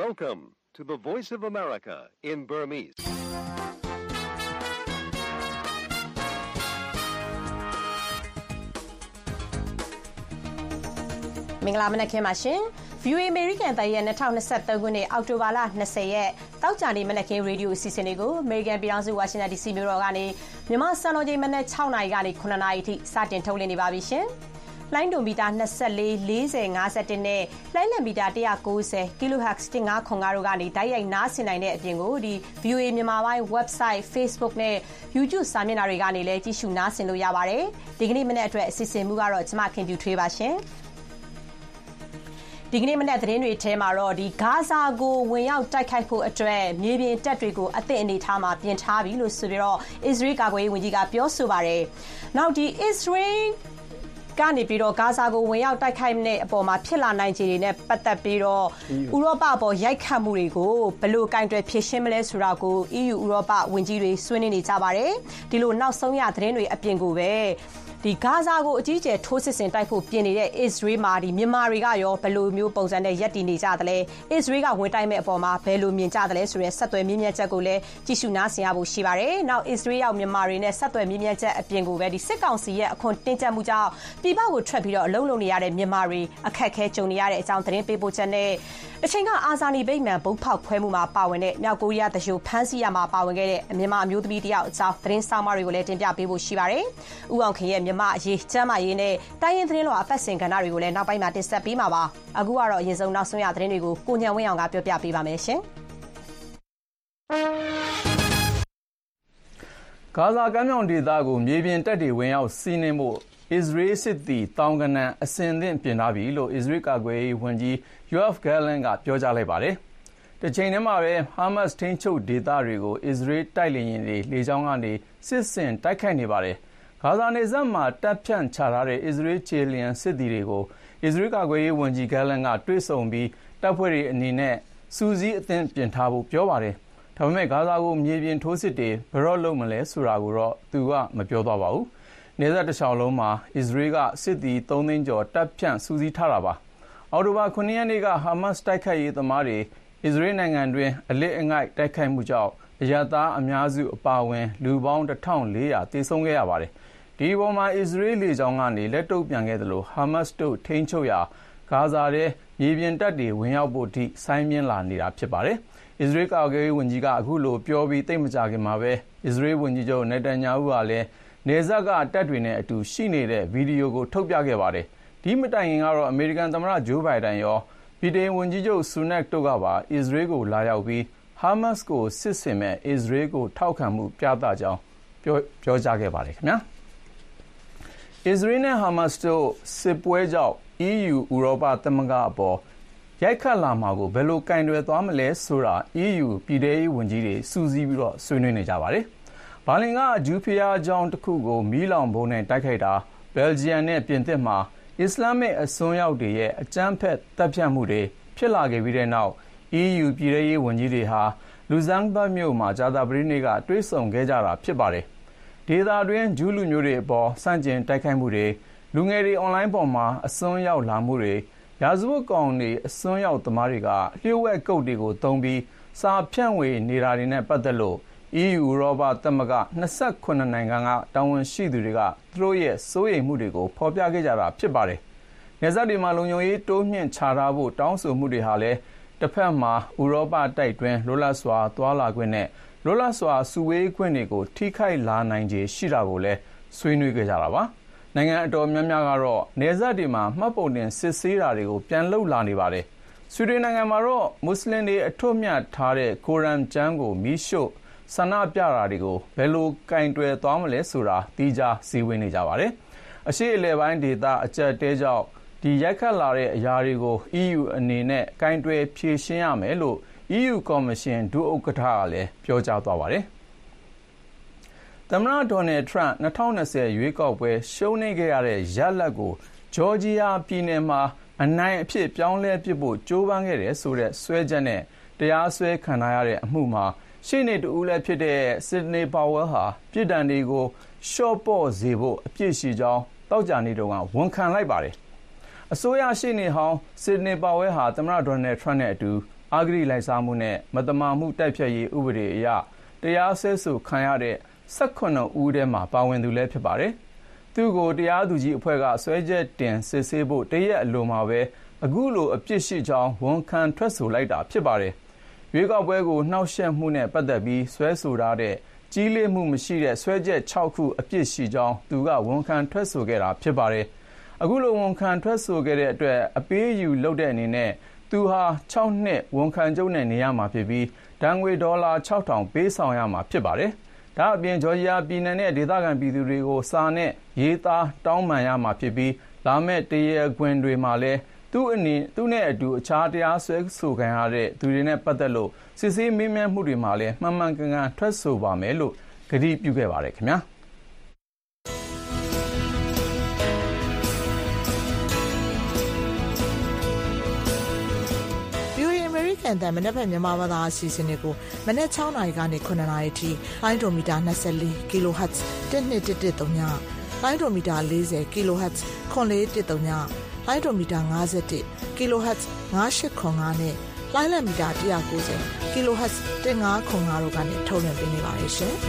Welcome to the Voice of America in Burmese. ။မင်္ဂလာမနက်ခင်းပါရှင်။ VOA American တရဲ့2023ခုနှစ်အောက်တိုဘာလ20ရက်တောက်ကြနေမနက်ခင်းရေဒီယိုအစီအစဉ်လေးကို American ပြည်ထောင်စု Washington DC မြို့တော်ကနေမြန်မာစံတော်ချိန်မနက်6နာရီကနေ9နာရီအထိစတင်ထုတ်လွှင့်နေပါပြီရှင်။လိုင်းဒိုမီတာ24 40 51နဲ့လိုင်းလံမီတာ190 kHz 1505တို့ကနေဓာတ်ရိုက်နားဆင်နိုင်တဲ့အပြင်ကိုဒီ VOA မြန်မာပိုင်း website Facebook နဲ့ YouTube စာမျက်နှာတွေကနေလည်းကြည့်ရှုနားဆင်လို့ရပါတယ်။ဒီကနေ့မနေ့အတွက်အစီအစဉ်မူကတော့ကျွန်မခင်ပြူထွေးပါရှင်။ဒီကနေ့မနေ့သတင်းတွေထဲမှာတော့ဒီဂါဇာကိုဝင်ရောက်တိုက်ခိုက်ဖို့အတွက်မြေပြင်တပ်တွေကိုအသင့်အနေထားမှာပြင်ထားပြီလို့ဆိုပြီးတော့အစ္စရေးကာကွယ်ရေးဝန်ကြီးကပြောဆိုပါတယ်။နောက်ဒီအစ္စရေးကနေပြီးတော့ဂါဇာကိုဝင်ရောက်တိုက်ခိုက်တဲ့အပေါ်မှာဖြစ်လာနိုင်ခြေတွေနဲ့ပတ်သက်ပြီးတော့ဥရောပအပေါ်ရိုက်ခတ်မှုတွေကိုဘယ်လိုကင်တွယ်ဖြေရှင်းမလဲဆိုတာကို EU ဥရောပဝန်ကြီးတွေဆွေးနွေးနေကြပါတယ်။ဒီလိုနောက်ဆုံးရသတင်းတွေအပြင်ကိုပဲဒီဂါဇာကိုအကြီးအကျယ်ထိုးစစ်ဆင်တိုက်ဖို့ပြင်နေတဲ့အစ္စရေးမှာဒီမြန်မာတွေကရောဘယ်လိုမျိုးပုံစံနဲ့ရပ်တည်နေကြသလဲအစ္စရေးကဝင်တိုက်မဲ့အပေါ်မှာဘယ်လိုမြင်ကြသလဲဆိုတဲ့ဆက်သွယ်မြင့်မြတ်ချက်ကိုလည်းကြည့်ရှုနားဆင်ရဖို့ရှိပါတယ်။နောက်အစ္စရေးရောက်မြန်မာတွေနဲ့ဆက်သွယ်မြင့်မြတ်ချက်အပြင်ကိုပဲဒီစစ်ကောင်စီရဲ့အခွန်တင်းကျပ်မှုကြောင့်ပြည်ပကိုထွက်ပြီးတော့အလုံးလုံးနေရတဲ့မြန်မာတွေအခက်အခဲကြုံနေရတဲ့အကြောင်းသတင်းပေးပို့ချက်နဲ့အချိန်ကအာဇာနည်ဗိမာန်ဘုတ်ဖောက်ခွဲမှုမှာပါဝင်တဲ့မြောက်ကိုရီးယားတရှိုဖမ်းဆီးရမှာပါဝင်ခဲ့တဲ့မြန်မာအမျိုးသမီးတယောက်အကြောင်းသတင်းဆောင်မတွေကိုလည်းတင်ပြပေးဖို့ရှိပါတယ်။ဦးအောင်ခင်ရဲ့မြန်မာအရေးကျမ်းမာရေးနဲ့တိုင်းရင်းသတင်းတော်အပတ်စဉ်ကဏ္ဍတွေကိုလည်းနောက်ပိုင်းမှာတင်ဆက်ပေးမှာပါ။အခုကတော့အရင်ဆုံးနောက်ဆုံးရသတင်းတွေကိုကိုညံဝင်းအောင်ကပြောပြပေးပါမယ်ရှင်။ဂါဇာကမ်းမြောင်ဒေသကိုမြေပြင်တပ်တွေဝင်ရောက်စီးနင်းဖို့အစ္စရေးစစ်သည်တောင်ကနန်အစင်သင့်ပြင်ထားပြီလို့အစ္စရေးကာကွယ်ရေးဝန်ကြီး Yoav Gallant ကပြောကြားလိုက်ပါတယ်။တစ်ချိန်တည်းမှာပဲဟာမတ်စ်ထိန်းချုပ်ဒေသတွေကိုအစ္စရေးတိုက်လေယာဉ်တွေလေကြောင်းကနေစစ်ဆင်တိုက်ခိုက်နေပါတယ်။ဂါဇာနယ်စပ်မှာတပ်ဖြန့်ချထားတဲ့အစ္စရေးခြေလျင်စစ်သည်တွေကိုအစ္စရေးကာကွယ်ရေးဝန်ကြီး Gallant ကတွေ့ဆုံပြီးတပ်ဖွဲ့တွေအနေနဲ့စူးစီးအသင့်ပြင်ထားဖို့ပြောပါတယ်။ဒါပေမဲ့ဂါဇာကိုမြေပြင်ထိုးစစ်တွေဘယ်တော့လုပ်မလဲဆိုတာကိုတော့သူကမပြောသွားပါဘူး။နယ်စပ်တစ်လျှောက်လုံးမှာအစ္စရေးကစစ်သည်3သိန်းကျော်တပ်ဖြန့်စူးစီးထားတာပါ။အောက်တိုဘာ9ရက်နေ့ကဟာမတ်စ်တိုက်ခိုက်ရေးသမားတွေအစ္စရေးနိုင်ငံတွင်အလစ်အငိုက်တိုက်ခိုက်မှုကြောင့်အရပ်သားအများစုအပါအဝင်လူပေါင်း1400သေဆုံးခဲ့ရပါတယ်။ဒီပေါ်မှာအစ္စရေးလေကြောင်းကနေလက်တုပ်ပြန်ခဲ့တယ်လို့ဟာမတ်စ်တို့ထိန်းချုပ်ရာဂါဇာရဲ့မြေပြင်တပ်တွေဝင်ရောက်ဖို့ထိဆိုင်းမြင်လာနေတာဖြစ်ပါတယ်။အစ္စရေးကာကွယ်ရေးဝန်ကြီးကအခုလိုပြောပြီးသိပ်မကြာခင်မှာပဲအစ္စရေးဝန်ကြီးချုပ်နေတန်ညာဟုကလည်းနေဇက်ကတပ်တွေနဲ့အတူရှိနေတဲ့ဗီဒီယိုကိုထုတ်ပြခဲ့ပါတယ်။ဒီမတိုင်ခင်ကတော့အမေရိကန်သမ္မတဂျိုးဘိုင်ဒန်ရောဗြိတိန်ဝန်ကြီးချုပ်ဆူနက်တို့ကပါအစ္စရေးကိုလာရောက်ပြီးဟာမတ်စ်ကိုစစ်ဆင်မဲ့အစ္စရေးကိုထောက်ခံမှုပြသကြောင်းပြောကြားခဲ့ပါတယ်ခင်ဗျာ။အစ္စရေးနဲ့ဟာမတ်စ်တို့စစ်ပွဲကြောင့် EU ဥရောပသမဂ္ဂအပေါ်ရိုက်ခတ်လာမှာကိုဘယ်လိုကင်တွယ်သွားမလဲဆိုတာ EU ပြည်ထရေးဝန်ကြီးတွေစူးစီးပြီးတော့ဆွေးနွေးနေကြပါတယ်။ဘာလင်ကဂျူးဖျားကျောင်းတစ်ခုကိုမီးလောင်ဗုံးနဲ့တိုက်ခိုက်တာဘယ်လ်ဂျီယံနဲ့ပြင်သစ်မှာအစ္စလာမစ်အစွန်းရောက်တွေရဲ့အကြမ်းဖက်တပ်ဖြတ်မှုတွေဖြစ်လာခဲ့ပြီးတဲ့နောက် EU ပြည်ထရေးဝန်ကြီးတွေဟာလူဇမ်းဘတ်မြို့မှာကြာသပတေးနေ့ကတွေ့ဆုံခဲ့ကြတာဖြစ်ပါတယ်။ဒေသတွင်းဂျူးလူမျိုးတွေအပေါ်စန့်ကျင်တိုက်ခိုက်မှုတွေလူငယ်တွေအွန်လိုင်းပေါ်မှာအစွန်းရောက်လာမှုတွေရာဇဝတ်ကောင်တွေအစွန်းရောက်သမားတွေကလျှို့ဝှက်ကုတ်တွေကိုသုံးပြီးစာဖြန့်ဝေနေတာတွေနဲ့ပတ်သက်လို့ EU ဥရောပသမဂ္ဂ28နိုင်ငံကတာဝန်ရှိသူတွေကသူတို့ရဲ့စိုးရိမ်မှုတွေကိုဖော်ပြခဲ့ကြတာဖြစ်ပါတယ်။နယ်စပ်တွေမှာလုံခြုံရေးတိုးမြှင့်ချထားဖို့တောင်းဆိုမှုတွေဟာလည်းတစ်ဖက်မှာဥရောပတိုက်တွင်းလွတ်လပ်စွာသွားလာခွင့်နဲ့လွတ်လပ်စွာစုဝေးခွင့်တွေကိုထိခိုက်လာနိုင်ခြေရှိတာကိုလည်းဆွေးနွေးခဲ့ကြတာပါ။နိုင်ငံအတော်များများကတော့နယ်စပ်တွေမှာမှတ်ပုံတင်စစ်ဆေးတာတွေကိုပြန်လှုပ်လာနေပါတယ်။ဆွီဒင်နိုင်ငံမှာတော့မွတ်စလင်တွေအထွတ်မြတ်ထားတဲ့ကိုရမ်ကျမ်းကိုမီးရှို့ဆန္ဒပြတာတွေကိုဘယ်လိုကင်တွယ်သွားမလဲဆိုတာသိကြစည်းဝေးနေကြပါတယ်။အရှေ့အလယ်ပိုင်းဒေသအကျပ်တဲကြောင့်ဒီရိုက်ခတ်လာတဲ့အရာတွေကို EU အနေနဲ့ကင်တွယ်ဖြေရှင်းရမယ်လို့ EU ကော်မရှင်ဒုဥက္ကဋ္ဌကလည်းပြောကြားသွားပါတယ်။သမ္မတဒေါ်နယ်ထရန့်2020ရွေးကောက်ပွဲရှုံးနိမ့်ခဲ့ရတဲ့ရလဒ်ကိုဂျော်ဂျီယာပြည်နယ်မှာအနိုင်အဖြစ်ပြောင်းလဲပစ်ဖို့ကြိုးပမ်းခဲ့တယ်ဆိုတဲ့စွဲချက်နဲ့တရားစွဲခံထားရတဲ့အမှုမှာရှေ့နေတဦးလည်းဖြစ်တဲ့စစ်ဒနီပါဝဲဟာပြည်ဒဏ်တွေကိုရှော့ပေါ့စေဖို့အပြစ်ရှိကြောင်းတောက်ကြနေတုန်းကဝန်ခံလိုက်ပါတယ်။အစိုးရရှေ့နေဟောင်းစစ်ဒနီပါဝဲဟာသမ္မတဒေါ်နယ်ထရန့်နဲ့အတူအဂတိလိုက်စားမှုနဲ့မတမာမှုတိုက်ဖျက်ရေးဥပဒေအရတရားစွဲဆိုခံရတဲ့18ဦးထဲမှာပါဝင်သူလည်းဖြစ်ပါတယ်။သူ့ကိုတရားသူကြီးအဖွဲ့ကဆွဲချက်တင်စစ်ဆေးဖို့တရက်အလိုမှာပဲအခုလိုအပြစ်ရှိကြောင်းဝန်ခံထွက်ဆိုလိုက်တာဖြစ်ပါတယ်။ရွေးကောက်ပွဲကိုနှောက်ယှက်မှုနဲ့ပတ်သက်ပြီးဆွဲဆိုထားတဲ့ကြီးလေးမှုမရှိတဲ့ဆွဲချက်6ခုအပြစ်ရှိကြောင်းသူကဝန်ခံထွက်ဆိုခဲ့တာဖြစ်ပါတယ်။အခုလိုဝန်ခံထွက်ဆိုခဲ့တဲ့အတွက်အပေးအယူလုပ်တဲ့အနေနဲ့သူဟာ6နှစ်ဝန်ခံချုပ်နဲ့နေရမှာဖြစ်ပြီးဒဏ်ငွေဒေါ်လာ6000ပေးဆောင်ရမှာဖြစ်ပါတယ်။ဒါအပြင်ဂျော်ဂျီယာပြည်နယ်နဲ့ဒေသခံပြည်သူတွေကိုစာနဲ့ရေးသားတောင်းပန်ရမှာဖြစ်ပြီးလာမယ့်တရားခွင်တွေမှာလည်းသူနဲ့အတူအခြားတရားစွဲဆိုခံရတဲ့သူတွေနဲ့ပတ်သက်လို့စစ်ဆေးမေးမြန်းမှုတွေမှာလည်းမှန်မှန်ကန်ကန်ထွက်ဆိုပါမယ်လို့ကတိပြုခဲ့ပါတယ်ခင်ဗျာအတန်မနေ့ဖက်မြန်မာဘာသာအစီအစဉ်တွေကိုမနေ့6နာရီကနေ9နာရီထိလိုင်းဒိုမီတာ24 kHz 1213ညလိုင်းဒိုမီတာ40 kHz 9413ညလိုင်းဒိုမီတာ51 kHz 9805နဲ့လိုင်းလမီတာ190 kHz 1505တို့ကနေထုတ်လွှင့်ပေးနေပါတယ်ရှင်။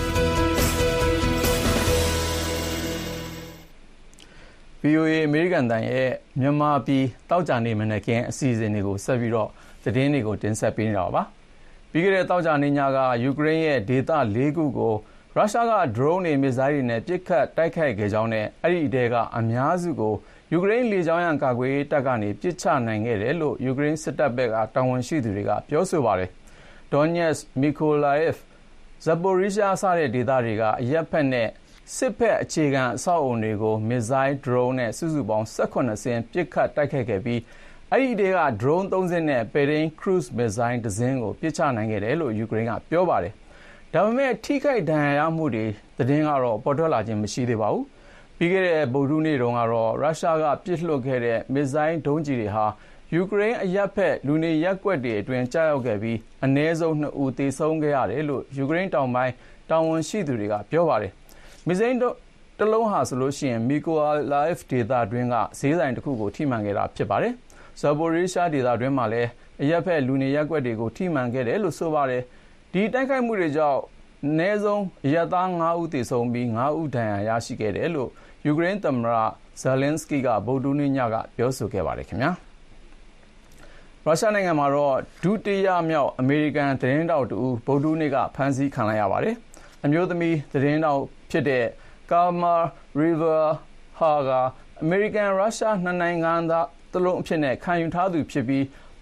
VOA အမေရိကန်တန်ရဲ့မြန်မာပြည်တောက်ကြနေမနေ့ကင်းအစီအစဉ်တွေကိုဆက်ပြီးတော့သတင်းတွေကိုတင်ဆက်ပေးနေတာပါ။ပြီးခဲ့တဲ့တောက်ကြနေညကယူကရိန်းရဲ့ဒေသ၄ခုကိုရုရှားက drone တွေမစ်ဇိုင်းတွေနဲ့ပစ်ခတ်တိုက်ခိုက်ခဲ့ကြောင်းနဲ့အဲ့ဒီတဲကအများစုကိုယူကရိန်းလေကြောင်းရန်ကာကွယ်ရေးတပ်ကနေပစ်ချနိုင်ခဲ့တယ်လို့ယူကရိန်းစစ်တပ်ဘက်ကတာဝန်ရှိသူတွေကပြောဆိုပါတယ်။ Donetsk, Mykolaiv, Zaporizhzhia စတဲ့ဒေသတွေကအရက်ဖက်နဲ့စစ်ဖက်အခြေခံအဆောက်အုံတွေကိုမစ်ဇိုင်း drone နဲ့စုစုပေါင်း18စင်းပစ်ခတ်တိုက်ခိုက်ခဲ့ပြီးအဲ့ဒီတဲက drone 3စင်းနဲ့ Perrin cruise missile တစ်စင်းကိုပစ်ချနိုင်ခဲ့တယ်လို့ယူကရိန်းကပြောပါတယ်။ဒါပေမဲ့ထိခိုက်ဒဏ်ရာရမှုတွေသတင်းကတော့ပေါ်ထွက်လာခြင်းမရှိသေးပါဘူး။ပြီးခဲ့တဲ့ဗုဒ္ဓနေ့တုန်းကတော့ရုရှားကပစ်လွှတ်ခဲ့တဲ့ missile ဒုံးကျည်တွေဟာယူကရိန်းအရက်ဖက်လူနေရပ်ကွက်တွေအတွင်းကြားရောက်ခဲ့ပြီးအနည်းဆုံး2ဦးသေဆုံးခဲ့ရတယ်လို့ယူကရိန်းတောင်ပိုင်းတာဝန်ရှိသူတွေကပြောပါတယ်။ missile တစ်လုံးဟာဆိုလို့ရှိရင် Mykolaiv ဒေသတွင်းကဈေးဆိုင်တစ်ခုကိုထိမှန်ခဲ့တာဖြစ်ပါတယ်။ Zaporizhzhia ဒေသတွင်းမှာလည်းအရက်ဖက်လူနေရပ်ကွက်တွေကိုထိမှန်ခဲ့တယ်လို့ဆိုပါတယ်။ဒီတိုက်ခိုက်မှုတွေကြောင့်အနည်းဆုံးအရပ်သား9ဦးသေဆုံးပြီး9ဦးဒဏ်ရာရရှိခဲ့တယ်လို့ယူကရိန်းသမ္မတ Zelensky ကဗုဒ္ဓနေ့ညကပြောဆိုခဲ့ပါတယ်ခင်ဗျာ။ရုရှားနိုင်ငံမှာတော့ဒုတိယမြောက်အမေရိကန်သတင်းတောက်တူဗုဒ္ဓနေ့ကဖမ်းဆီးခံလိုက်ရပါတယ်။အမျိုးသမီးသတင်းတောက်ဖြစ်တဲ့ Kama River ဟာကအမေရိကန်ရုရှားနှစ်နိုင်ငံသားတလုံးအဖြစ်နဲ့ခံယူထားသူဖြစ်ပြီး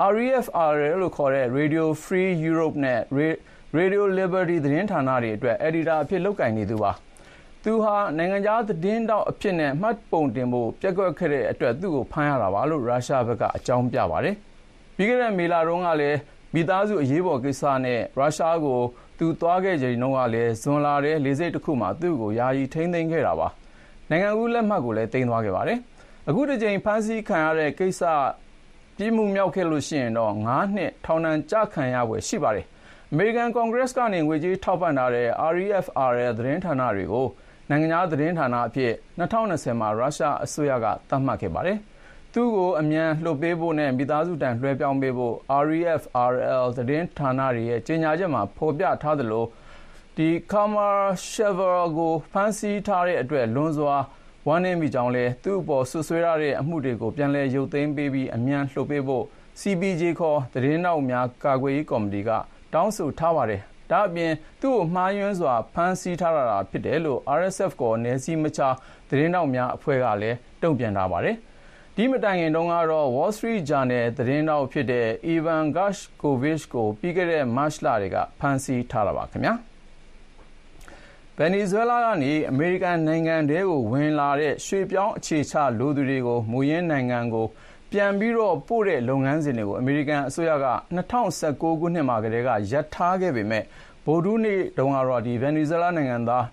RFR လို့ခေါ်တဲ့ Radio Free Europe နဲ့ Radio Liberty သတင်းဌာနတွေအတွက်အယ်ဒီတာအဖြစ်လုပ်ကိုင်နေသူပါ။သူဟာနိုင်ငံခြားသတင်းတောက်အဖြစ်နဲ့မှတ်ပုံတင်ဖို့ပြက်ကွက်ခဲ့တဲ့အတွက်သူ့ကိုဖမ်းရတာပါလို့ရုရှားဘက်ကအကြောင်းပြပါတယ်။ပြီးခဲ့တဲ့မေလတုန်းကလည်းမိသားစုအရေးပေါ်ကိစ္စနဲ့ရုရှားကိုသူသွားခဲ့ချိန်တုန်းကလည်းဇွန်လထဲလေဆိပ်တစ်ခုမှာသူ့ကိုယာယီထိန်းသိမ်းခဲ့တာပါ။နိုင်ငံကူးလက်မှတ်ကိုလည်းတင်သွားခဲ့ပါတယ်။အခုတစ်ချိန်ဖမ်းဆီးခံရတဲ့ကိစ္စပြည်မှုမြောက်ခဲ့လို့ရှိရင်တော့9နှစ်ထောင်ဒဏ်ကြခံရဖွယ်ရှိပါတယ်။အမေရိကန်ကွန်ဂရက်စ်ကနေငွေကြေးထောက်ပံ့ထားတဲ့ RFR သတင်းဌာနတွေကိုနိုင်ငံခြားသတင်းဌာနအဖြစ်2020မှာရုရှားအစိုးရကသတ်မှတ်ခဲ့ပါတယ်။သူ့ကိုအမြန်လွှတ်ပေးဖို့နဲ့မိသားစုတန်လွှဲပြောင်းပေးဖို့ RFRL သတင်းဌာနတွေရဲ့ကြေညာချက်မှာဖော်ပြထားသလိုဒီ Kama River ကိုဖမ်းဆီးထားတဲ့အတွက်လွန်စွာဝမ်းနည်းမိကြောင်းလဲသူ့အပေါ်ဆွဆွဲရတဲ့အမှုတွေကိုပြန်လည်ရုပ်သိမ်းပေးပြီးအမြန်လှုပ်ပေးဖို့ CPJ ခေါ်သတင်းနောက်များကာကွယ်ရေးကော်မတီကတောင်းဆိုထားပါတယ်။ဒါ့အပြင်သူ့ကိုမှားယွင်းစွာဖမ်းဆီးထားတာဖြစ်တယ်လို့ RSF ခေါ်နယ်စည်းမခြားသတင်းနောက်များအဖွဲ့ကလည်းတုံ့ပြန်ထားပါတယ်။ဒီမတိုင်ခင်တုန်းကတော့ Wall Street Journal သတင်းနောက်ဖြစ်တဲ့ Ivan Gershkovich ကိုပြီးခဲ့တဲ့မတ်လတွေကဖမ်းဆီးထားတာပါခင်ဗျာ။ဗင်နီဇွဲလားကနေအမေရိကန်နိုင်ငံထဲကိုဝင်လာတဲ့ရွှေပြောင်းအခြေချလူသူတွေကိုမူရင်းနိုင်ငံကိုပြန်ပြီးတော့ပို့တဲ့လုပ်ငန်းစဉ်တွေကိုအမေရိကန်အစိုးရက2019ခုနှစ်မှာကတည်းကရပ်ထားခဲ့ပေမဲ့ဗုဒ္ဓနေ့တုန်းကတော့ဒီဗင်နီဇွဲလားနိုင်ငံသား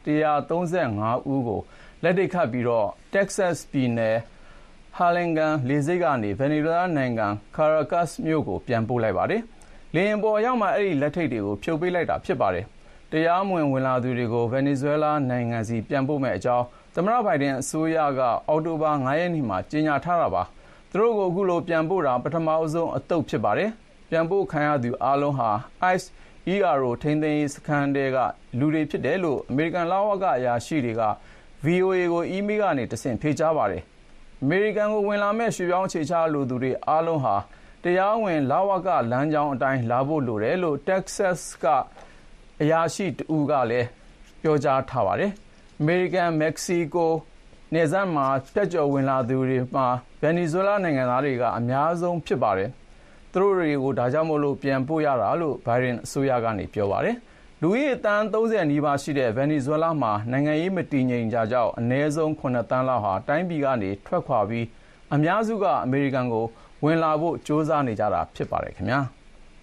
135ဦးကိုလက်ထိပ်ခတ်ပြီးတော့ Texas ပြည်နယ်Harlingen လေဆိပ်ကနေဗင်နီဇွဲလားနိုင်ငံ Caracas မြို့ကိုပြန်ပို့လိုက်ပါတယ်။လေယာဉ်ပေါ်ရောက်မှအဲ့ဒီလက်ထိပ်တွေကိုဖြုတ်ပေးလိုက်တာဖြစ်ပါတယ်။တရားမဝင်လာသူတွေကိုဗင်နီဇွဲလားနိုင်ငံစီပြန်ပို့မဲ့အကြောင်းသမ္မတဘိုင်ဒန်အစိုးရကအောက်တိုဘာ9ရက်နေ့မှာကြေညာထားတာပါ။သူတို့ကိုအခုလိုပြန်ပို့တာပထမအဆုံးအသုတ်ဖြစ်ပါတယ်။ပြန်ပို့ခံရသူအားလုံးဟာ ICE ERO ထိန်းသိမ်းရေးစခန်းတွေကလူတွေဖြစ်တယ်လို့အမေရိကန်လဝကအရာရှိတွေက VOA ကိုအီးမေးလ်ကနေတဆင့်ဖြေကြားပါတယ်။အမေရိကန်ကိုဝင်လာမဲ့ရွှေ့ပြောင်းအခြေချလိုသူတွေအားလုံးဟာတရားဝင်လဝကလမ်းကြောင်းအတိုင်းလာဖို့လိုတယ်လို့ Texas ကအရာရှိတဦးကလည်းပြောကြားထားပါတယ်။အမေရိကန်မက္ကဆီကိုနယ်စပ်မှာပြတ်ကျော်ဝင်လာသူတွေမှာဗင်နီဇွဲလားနိုင်ငံသားတွေကအများဆုံးဖြစ်ပါတယ်။သူတို့တွေကိုဒါကြောင့်မို့လို့ပြန်ပို့ရတာလို့ဘိုင်ဒန်အစိုးရကနေပြောပါတယ်။လူဦးရေတန်း30နီးပါးရှိတဲ့ဗင်နီဇွဲလားမှာနိုင်ငံရေးမတည်ငြိမ်ကြကြောင်းအနည်းဆုံး9တန်းလောက်ဟာတိုင်းပြည်ကနေထွက်ခွာပြီးအများစုကအမေရိကန်ကိုဝင်လာဖို့ကြိုးစားနေကြတာဖြစ်ပါတယ်ခင်ဗျာ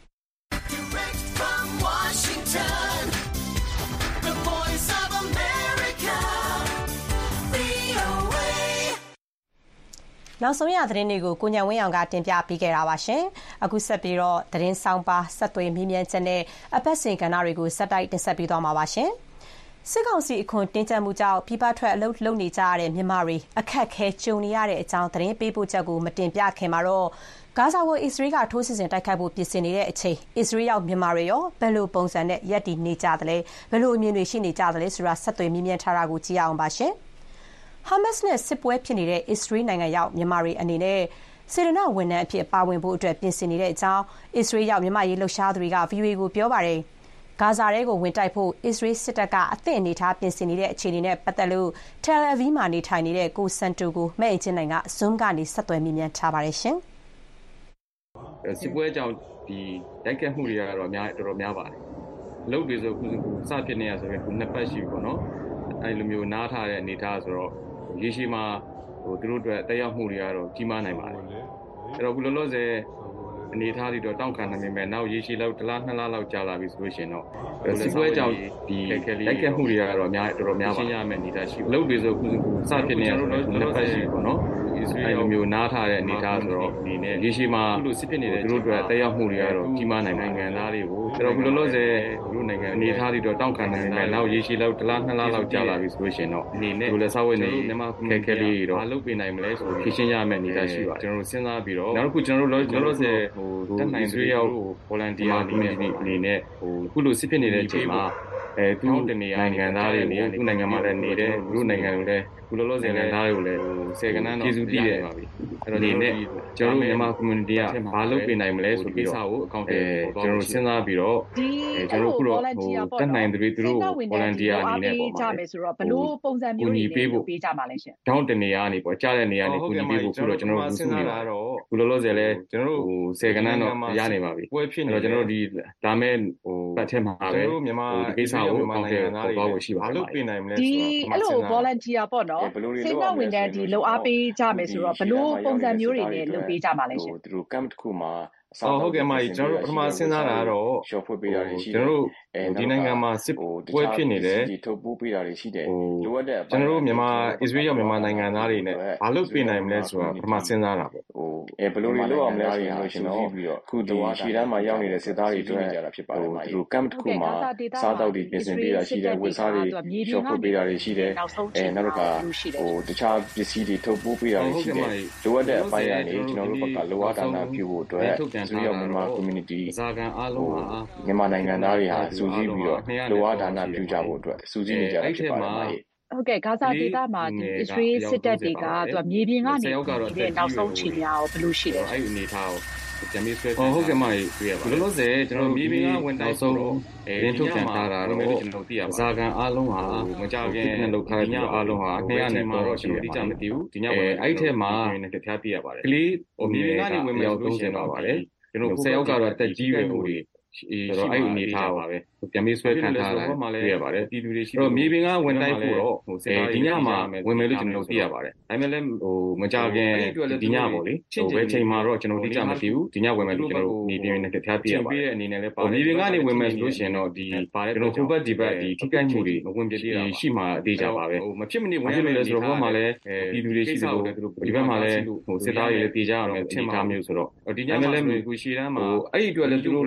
နောက်ဆုံးရသတင်းတွေကိုကိုညံဝင်းအောင်ကတင်ပြပေးခဲ့တာပါရှင်။အခုဆက်ပြီးတော့သတင်းဆောင်ပါဆက်သွယ်မြင်းမြန်းချက်နဲ့အပတ်စဉ်ကဏ္ဍတွေကိုစက်တိုက်တင်ဆက်ပေးသွားမှာပါရှင်။စစ်ကောင်စီအခွန်တင်းကျပ်မှုကြောင့်ပြည်ပထွက်အလုပ်လုပ်နေကြရတဲ့မြန်မာတွေအခက်ခဲကြုံနေရတဲ့အကြောင်းသတင်းပေးပို့ချက်ကိုမတင်ပြခင်မှာတော့ဂါဇာကိုအစ္စရေးကထိုးစစ်ဆင်တိုက်ခိုက်ဖို့ပြင်ဆင်နေတဲ့အချိန်အစ္စရေးရောက်မြန်မာတွေရောဘယ်လိုပုံစံနဲ့ရပ်တည်နေကြသလဲဘယ်လိုအမြင်တွေရှိနေကြသလဲဆိုတာဆက်သွယ်မြင်းမြန်းထားတာကိုကြည့်အောင်ပါရှင်။ဟာမတ်စ်နဲ့စစ်ပွဲဖြစ်နေတဲ့အစ္စရေးနိုင်ငံရောက်မြန်မာတွေအနေနဲ့စေတနာဝန်ထမ်းအဖြစ်ပါဝင်ဖို့အတွက်ပြင်ဆင်နေတဲ့အကြောင်းအစ္စရေးရောက်မြန်မာရေးလှုပ်ရှားသူတွေက VOA ကိုပြောပါတယ်။ဂါဇာထဲကိုဝင်တိုက်ဖို့အစ္စရေးစစ်တပ်ကအသင့်အနေထားပြင်ဆင်နေတဲ့အခြေအနေနဲ့ပတ်သက်လို့ Tel Aviv မှာနေထိုင်နေတဲ့ကိုစန်တိုကိုမဲ့အချင်းနိုင်က Zoom ကနေဆက်သွယ်မြင်မြန်ထားပါတယ်ရှင်။စစ်ပွဲကြောင့်ဒီတိုက်ခတ်မှုတွေကတော့တော်တော်များပါတယ်။လုပ်တွေဆိုခုစဖြစ်နေရဆိုရင်ခုနှစ်ပတ်ရှိပြီပေါ့နော်။အဲလိုမျိုးနားထားတဲ့အနေထားဆိုတော့ရေရှည်မှာသူတို့အတွက်တက်ရောက်မှုတွေကတော့ကြီးမားနိုင်ပါတယ်။အဲ့တော့ခုလောလောဆယ်အနေထားတွေတော့တောင့်ခံနိုင်ပေမဲ့နောက်ရေရှည်လောက်တစ်လားနှစ်လားလောက်ကြာလာပြီဆိုလို့ရှိရင်တော့စစ်ပွဲကြောင့်ဒီတိုက်ခတ်မှုတွေကတော့တော်တော်များပါရှင်းရမယ့်အနေထားရှိဘူး။လုပ်တွေဆိုခုစဖြစ်နေရဆိုတော့နှစ်ပတ်ရှိပြီပေါ့နော်။အဲလိုမျိုးနားထားတဲ့အနေထားဆိုတော့ဒီနေ့ရေရှည်မှာသူတို့စစ်ဖြစ်နေတဲ့သူတို့အတွက်တက်ရောက်မှုတွေကတော့ကြီးမားနိုင်နိုင်ငံသားတွေကိုအဲ့တော့ခုလောလောဆယ်သူတို့နိုင်ငံအနေထားတွေတော့တောင့်ခံနိုင်ပေမဲ့နောက်ရေရှည်လောက်တစ်လားနှစ်လားလောက်ကြာလာပြီဆိုလို့ရှိရင်တော့အနေနဲ့ဒီလိုစာဝတ်နေမြန်မာခက်ခဲလေးတော့မလုပ်ပြနိုင်မလဲဆိုဖြေရှင်းရမယ့်အနေထားရှိပါတယ်ကျွန်တော်တို့စဉ်းစားပြီးတော့နောက်တစ်ခုကျွန်တော်တို့လောဆယ်တက်နိုင်သူရောက် volunteer အနေနဲ့ခုလိုစစ်ဖြစ်နေတဲ့အချိန်မှာသူနိုင်ငံသားတွေနဲ့သူနိုင်ငံမှာလည်းနေတယ်သူနိုင်ငံကိုလည်းခုလောလောဆယ်လည်းသားတွေကိုလည်းဆယ်ကနန်းတော့ကျေးဇူးတည်ရပါပြီအဲ့တော့ဒီနေ့ကျွန်တော်တို့မြန်မာ community ကဘာလုပ်ပြနိုင်မလဲဆိုပြီးတော့ကျွန်တော်တို့စဉ်းစားပြီးတော့ကျွန်တော်ခုတော့တက်နိုင်သူတွေသူတို့ volunteer အနေနဲ့ပေါ့ကြမယ်ဆိုတော့ဘလို့ပုံစံမျိုးတွေပေးကြမှာလဲရှင်တောင်းတနေရကနေပေါ့ကြားတဲ့နေရာနေကူညီပေးဖို့ခုတော့ကျွန်တော်တို့စဉ်းစားတာတော့ခုလောလောဆယ်လည်းကျွန်တော်တို့ဆယ်ကနန်းတော့ရနေပါပြီပွဲဖြစ်နေတော့ကျွန်တော်တို့ဒီဒါမဲ့ပတ်ထဲမှာပဲကျွန်တော်တို့မြန်မာဒီကိစ္စကိုအောက်ထဲပေါ်ဖို့ရှိပါတယ်လုပ်ပြနိုင်မလဲဆိုတော့အဲ့လို volunteer ပေါ့နော်စေတနာဝန်ထမ်းဒီလှုပ်အားပေးကြမယ်ဆိုတော့ဘလို့ပုံစံမျိုးတွေနဲ့လုပ်ပေးကြမှာလဲရှင်သူတို့ camp တစ်ခုမှာဟုတ်ကဲ့မကြီးကျွန်တော်တို့ပထမစဉ်းစားတာကတော့ရှော့ဖွေးပေးတာတွေရှိတယ်ကျွန်တော်တို့ဒီနိုင်ငံမှာစစ်ပွဲဖြစ်နေတယ်ဒီထုတ်ပိုးပေးတာတွေရှိတယ်လိုအပ်တဲ့ကျွန်တော်တို့မြန်မာအစ္စရေးရောက်မြန်မာနိုင်ငံသားတွေနဲ့ဘာလုပ်ပေးနိုင်မလဲဆိုတာပထမစဉ်းစားတာပေါ့ဘယ်လိုတွေလုပ်အောင်လဲဆိုရင်ကျွန်တော်ခုဒီရှီတန်းမှာရောက်နေတဲ့စစ်သားတွေတွေ့ကြတာဖြစ်ပါတယ်မကြီးသူ camp တစ်ခုမှာစားတောက်တွေပြင်ဆင်ပေးတာရှိတယ်ဝတ်စားတွေရှော့ဖွေးပေးတာတွေရှိတယ်နောက်တစ်ခါတခြားပစ္စည်းတွေထုတ်ပိုးပေးတာတွေရှိတယ်လိုအပ်တဲ့အပိုင်းကနေကျွန်တော်တို့ဘက်ကလိုအပ်တာနာပြုဖို့အတွက်သူရောက်မြန်မာ community စာကန်အားလုံးဟာမြန်မာနိုင်ငံသားတွေဟာစူးစီးပြီးတော့လိုအပ်တာနာပြုကြဖို့အတွက်စူးစီးနေကြတာဖြစ်ပါတယ်မကြီးဟုတ်ကဲ့ဂါဇာဒေသမှာဒီ Israel စစ်တပ်တွေကမြေပြင်ကနေဒီနောက်ဆုံးခြေများကိုဘယ်လိုရှိလဲအဲ့ဒီအနေထားကိုပြန်ပြီးဆွဲပြဟုတ်ကဲ့မကြီးတွေ့ရပါတယ်လောလောဆယ်ကျွန်တော်မြေပြင်ကဝင်တိုက်ဆုံးရင်းထုတ်ပြန်ထားတာတော့ကျွန်တော်သိရပါတယ်စာကန်အားလုံးဟာမကြခင်လောက်ထားတဲ့အားလုံးဟာ200နဲ့တော့ကျွန်တော်တိကျမသိဘူးဒီညဝင်အဲ့ထဲမှာတခြားပြရပါတယ်ကလေးမြေပြင်ကနေဝင်မယ်ဆိုရင်တော့ပါတယ်ကျွန်တော်10ယောက်ကတော့တက်ကြီးရွယ်မှုတွေဆိုတော့အဲ့အနေထားပါပဲပြန်ပြီးဆွဲခံထားတာတွေ့ရပါတယ်ပြည်သူတွေရှိတော့မြေပြင်ကဝင်တိုက်ဖို့တော့ဒီညမှာဝင်မယ်လို့ကျွန်တော်သိရပါတယ်ဒါပေမဲ့လည်းမကြခင်ဒီညပေါ့လေဘယ်ချိန်မှာတော့ကျွန်တော်တိကျမသိဘူးဒီညဝင်မယ်လို့ကျွန်တော်မြေပြင်နဲ့တခြားပြရပါတယ်အနေနဲ့လည်းမြေပြင်ကနေဝင်မယ်ဆိုလို့ရှိရင်တော့ဒီကျွန်တော်ဟိုဘက်ဒီဘက်ဒီထိခိုက်မှုတွေမဝင်ပြသေးတာရှိမှအသေးကြပါပဲမဖြစ်မနေဝင်ရမယ်ဆိုတော့ဟိုမှာလည်းပြည်သူတွေရှိသလိုဒီဘက်မှာလည်းစစ်သားတွေလည်းတေးကြရအောင်ထင်မှာမျိုးဆိုတော့ဒီညမှာလည်းကိုရှီတန်းမှာအဲ့ဒီအတွက်လည်းသူတို့တွေသွားပြီး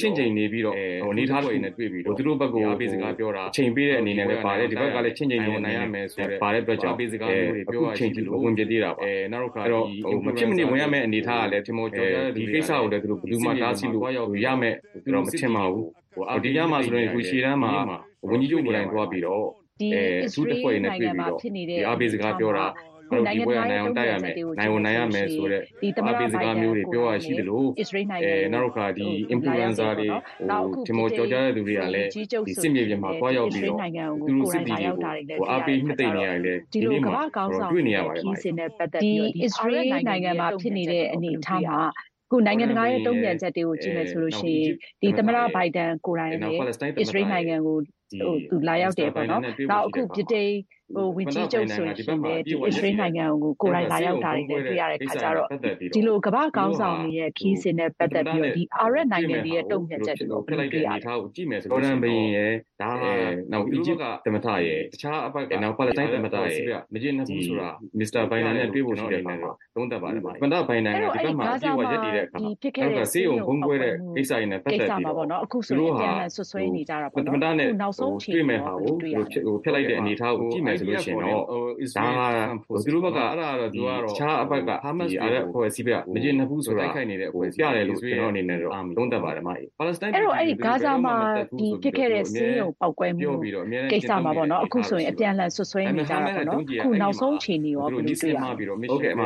ချင့်ချိန်နေပြီးတော့အနေထားတွေနဲ့တွေ့ပြီးတော့သူတို့ဘက်ကအားပေးစကားပြောတာချိန်ပေးတဲ့အနေနဲ့လည်းပါတယ်ဒီဘက်ကလည်းချင့်ချိန်နေနိုင်ရမယ်ဆိုတော့ပါတဲ့အတွက်ကြောင့်အားပေးစကားမျိုးတွေပြောရချင်းလို့ဝင်ပြသေးတာပါနောက်တစ်ခါအဲ့တော့မဖြစ်မနေဝင်ရမယ့်အနေထားကလည်းဒီမိုကျော်ဒီကိစ္စကိုလည်းသူတို့ဘယ်သူမှတားဆီးလို့ရမယ်သူတို့မထင်ပါဘူးဒီညမှာဆိုရင်အခုရှေ့တန်းမှာဝန်ကြီးချုပ်ကိုယ်တိုင်တွားပြီးတော့သူ့တစ်ဖွဲ့နဲ့တွေ့ပြီးတော့ဒီအားပေးစကားပြောတာဒီဘွဲနိုင်အောင်တိုက်ရမယ်နိုင်ရမယ်ဆိုတော့အားပေးစကားမျိုးတွေပြောရရှိတယ်လို့နောက်တစ်ခါဒီ influencer တွေဒီမိုကျော်ကြတဲ့သူတွေကလည်းဒီစစ်မြေပြင်မှာတွားရောက်ပြီးတော့သူတို့စစ်တီတွေကိုအားပေးနှစ်သိမ့်နေရတယ်လေဒီနေ့မှာတွေ့နေရပါတယ်ဒီ Israel နိုင်ငံမှာဖြစ်နေတဲ့အနေအထားမှာခုနိုင်ငံတကာရဲ့တုံ့ပြန်ချက်တွေကိုကြည့်မယ်ဆိုလို့ရှိရင်ဒီသမ္မတဘိုင်ဒန်ကိုယ်တိုင်လည်း Israel နိုင်ငံကိုသူလာရောက်တယ်ပေါ့နော်။နောက်အခုဗြိတိန်ဝန်ကြီးချုပ်ဆိုရင်လည်းဒီ Israel နိုင်ငံကိုကိုယ်တိုင်လာရောက်တာတွေလည်းတွေ့ရတဲ့အခါကျတော့ဒီလိုကမ္ဘာခေါင်းဆောင်တွေရဲ့ခီးစဉ်နဲ့ပတ်သက်ပြီးတော့ဒီ Arab နိုင်ငံတွေရဲ့တုံ့ပြန်ချက်တွေကိုဖြစ်လိုက်တဲ့အနေအထားကိုကြည့်မယ်ဆိုတော့ဂျော်ဒန်ဘရင်ရဲ့ဒါနောက်အီဂျစ်ကသမ္မတရဲ့တခြားအပတ်ကနောက်ပါလက်စတိုင်းသမ္မတရဲ့မကျင်းနှစ်ဘူးဆိုတာမစ္စတာဘိုင်ဒန်နဲ့တွေ့ဖို့ရှိတဲ့အခါမှာသုံးသပ်ပါတယ်သမ္မတဘိုင်ဒန်ကဒီဘက်မှာပြေဝရက်တည်တဲ့အခါမှာဆေးရုံဘုံကွဲတဲ့ကိစ္စတွေနဲ့ပတ်သက်ပြီးတော့အခုဆိုရင်ပြန်လည်ဆွဆွဲနေကြတာပေါ့နော်သမ္မတနဲ့နောက်ဆုံးတွေ့မယ်ဟာကိုဖြစ်လိုက်တဲ့အနေအထားကိုကြည့်မယ်ဆိုလို့ရှိရင်တော့ဒါကသူတို့ဘက်ကအဲ့ဒါတော့သူကတော့တခြားအပတ်ကဟာမတ်စ်ရဲ့အဖွဲ့အစည်းကမကျင်းနှစ်ဘူးဆိုတာတိုက်ခိုက်နေတဲ့အဖွဲ့ပြတယ်လို့ကျွန်တော်အနေနဲ့တော့သုံးသပ်ပါတယ်မာပါလက်စတိုင်းအဲ့တော့အဲ့ဒီဂါဇာမှာဒီဖြစ်ခဲ့တဲ့ဆေးရုံပောက်ကွဲမှုကိစ္စမှာပေါ့နော်အခုဆိုရင်အပြန်အလှန်ဆွဆွဲနေကြတာပေါ့နော်အခုနောက်ဆုံးအခြေအနေရောဘယ်လိုတွေ့ရလဲဟုတ်ကဲ့အမ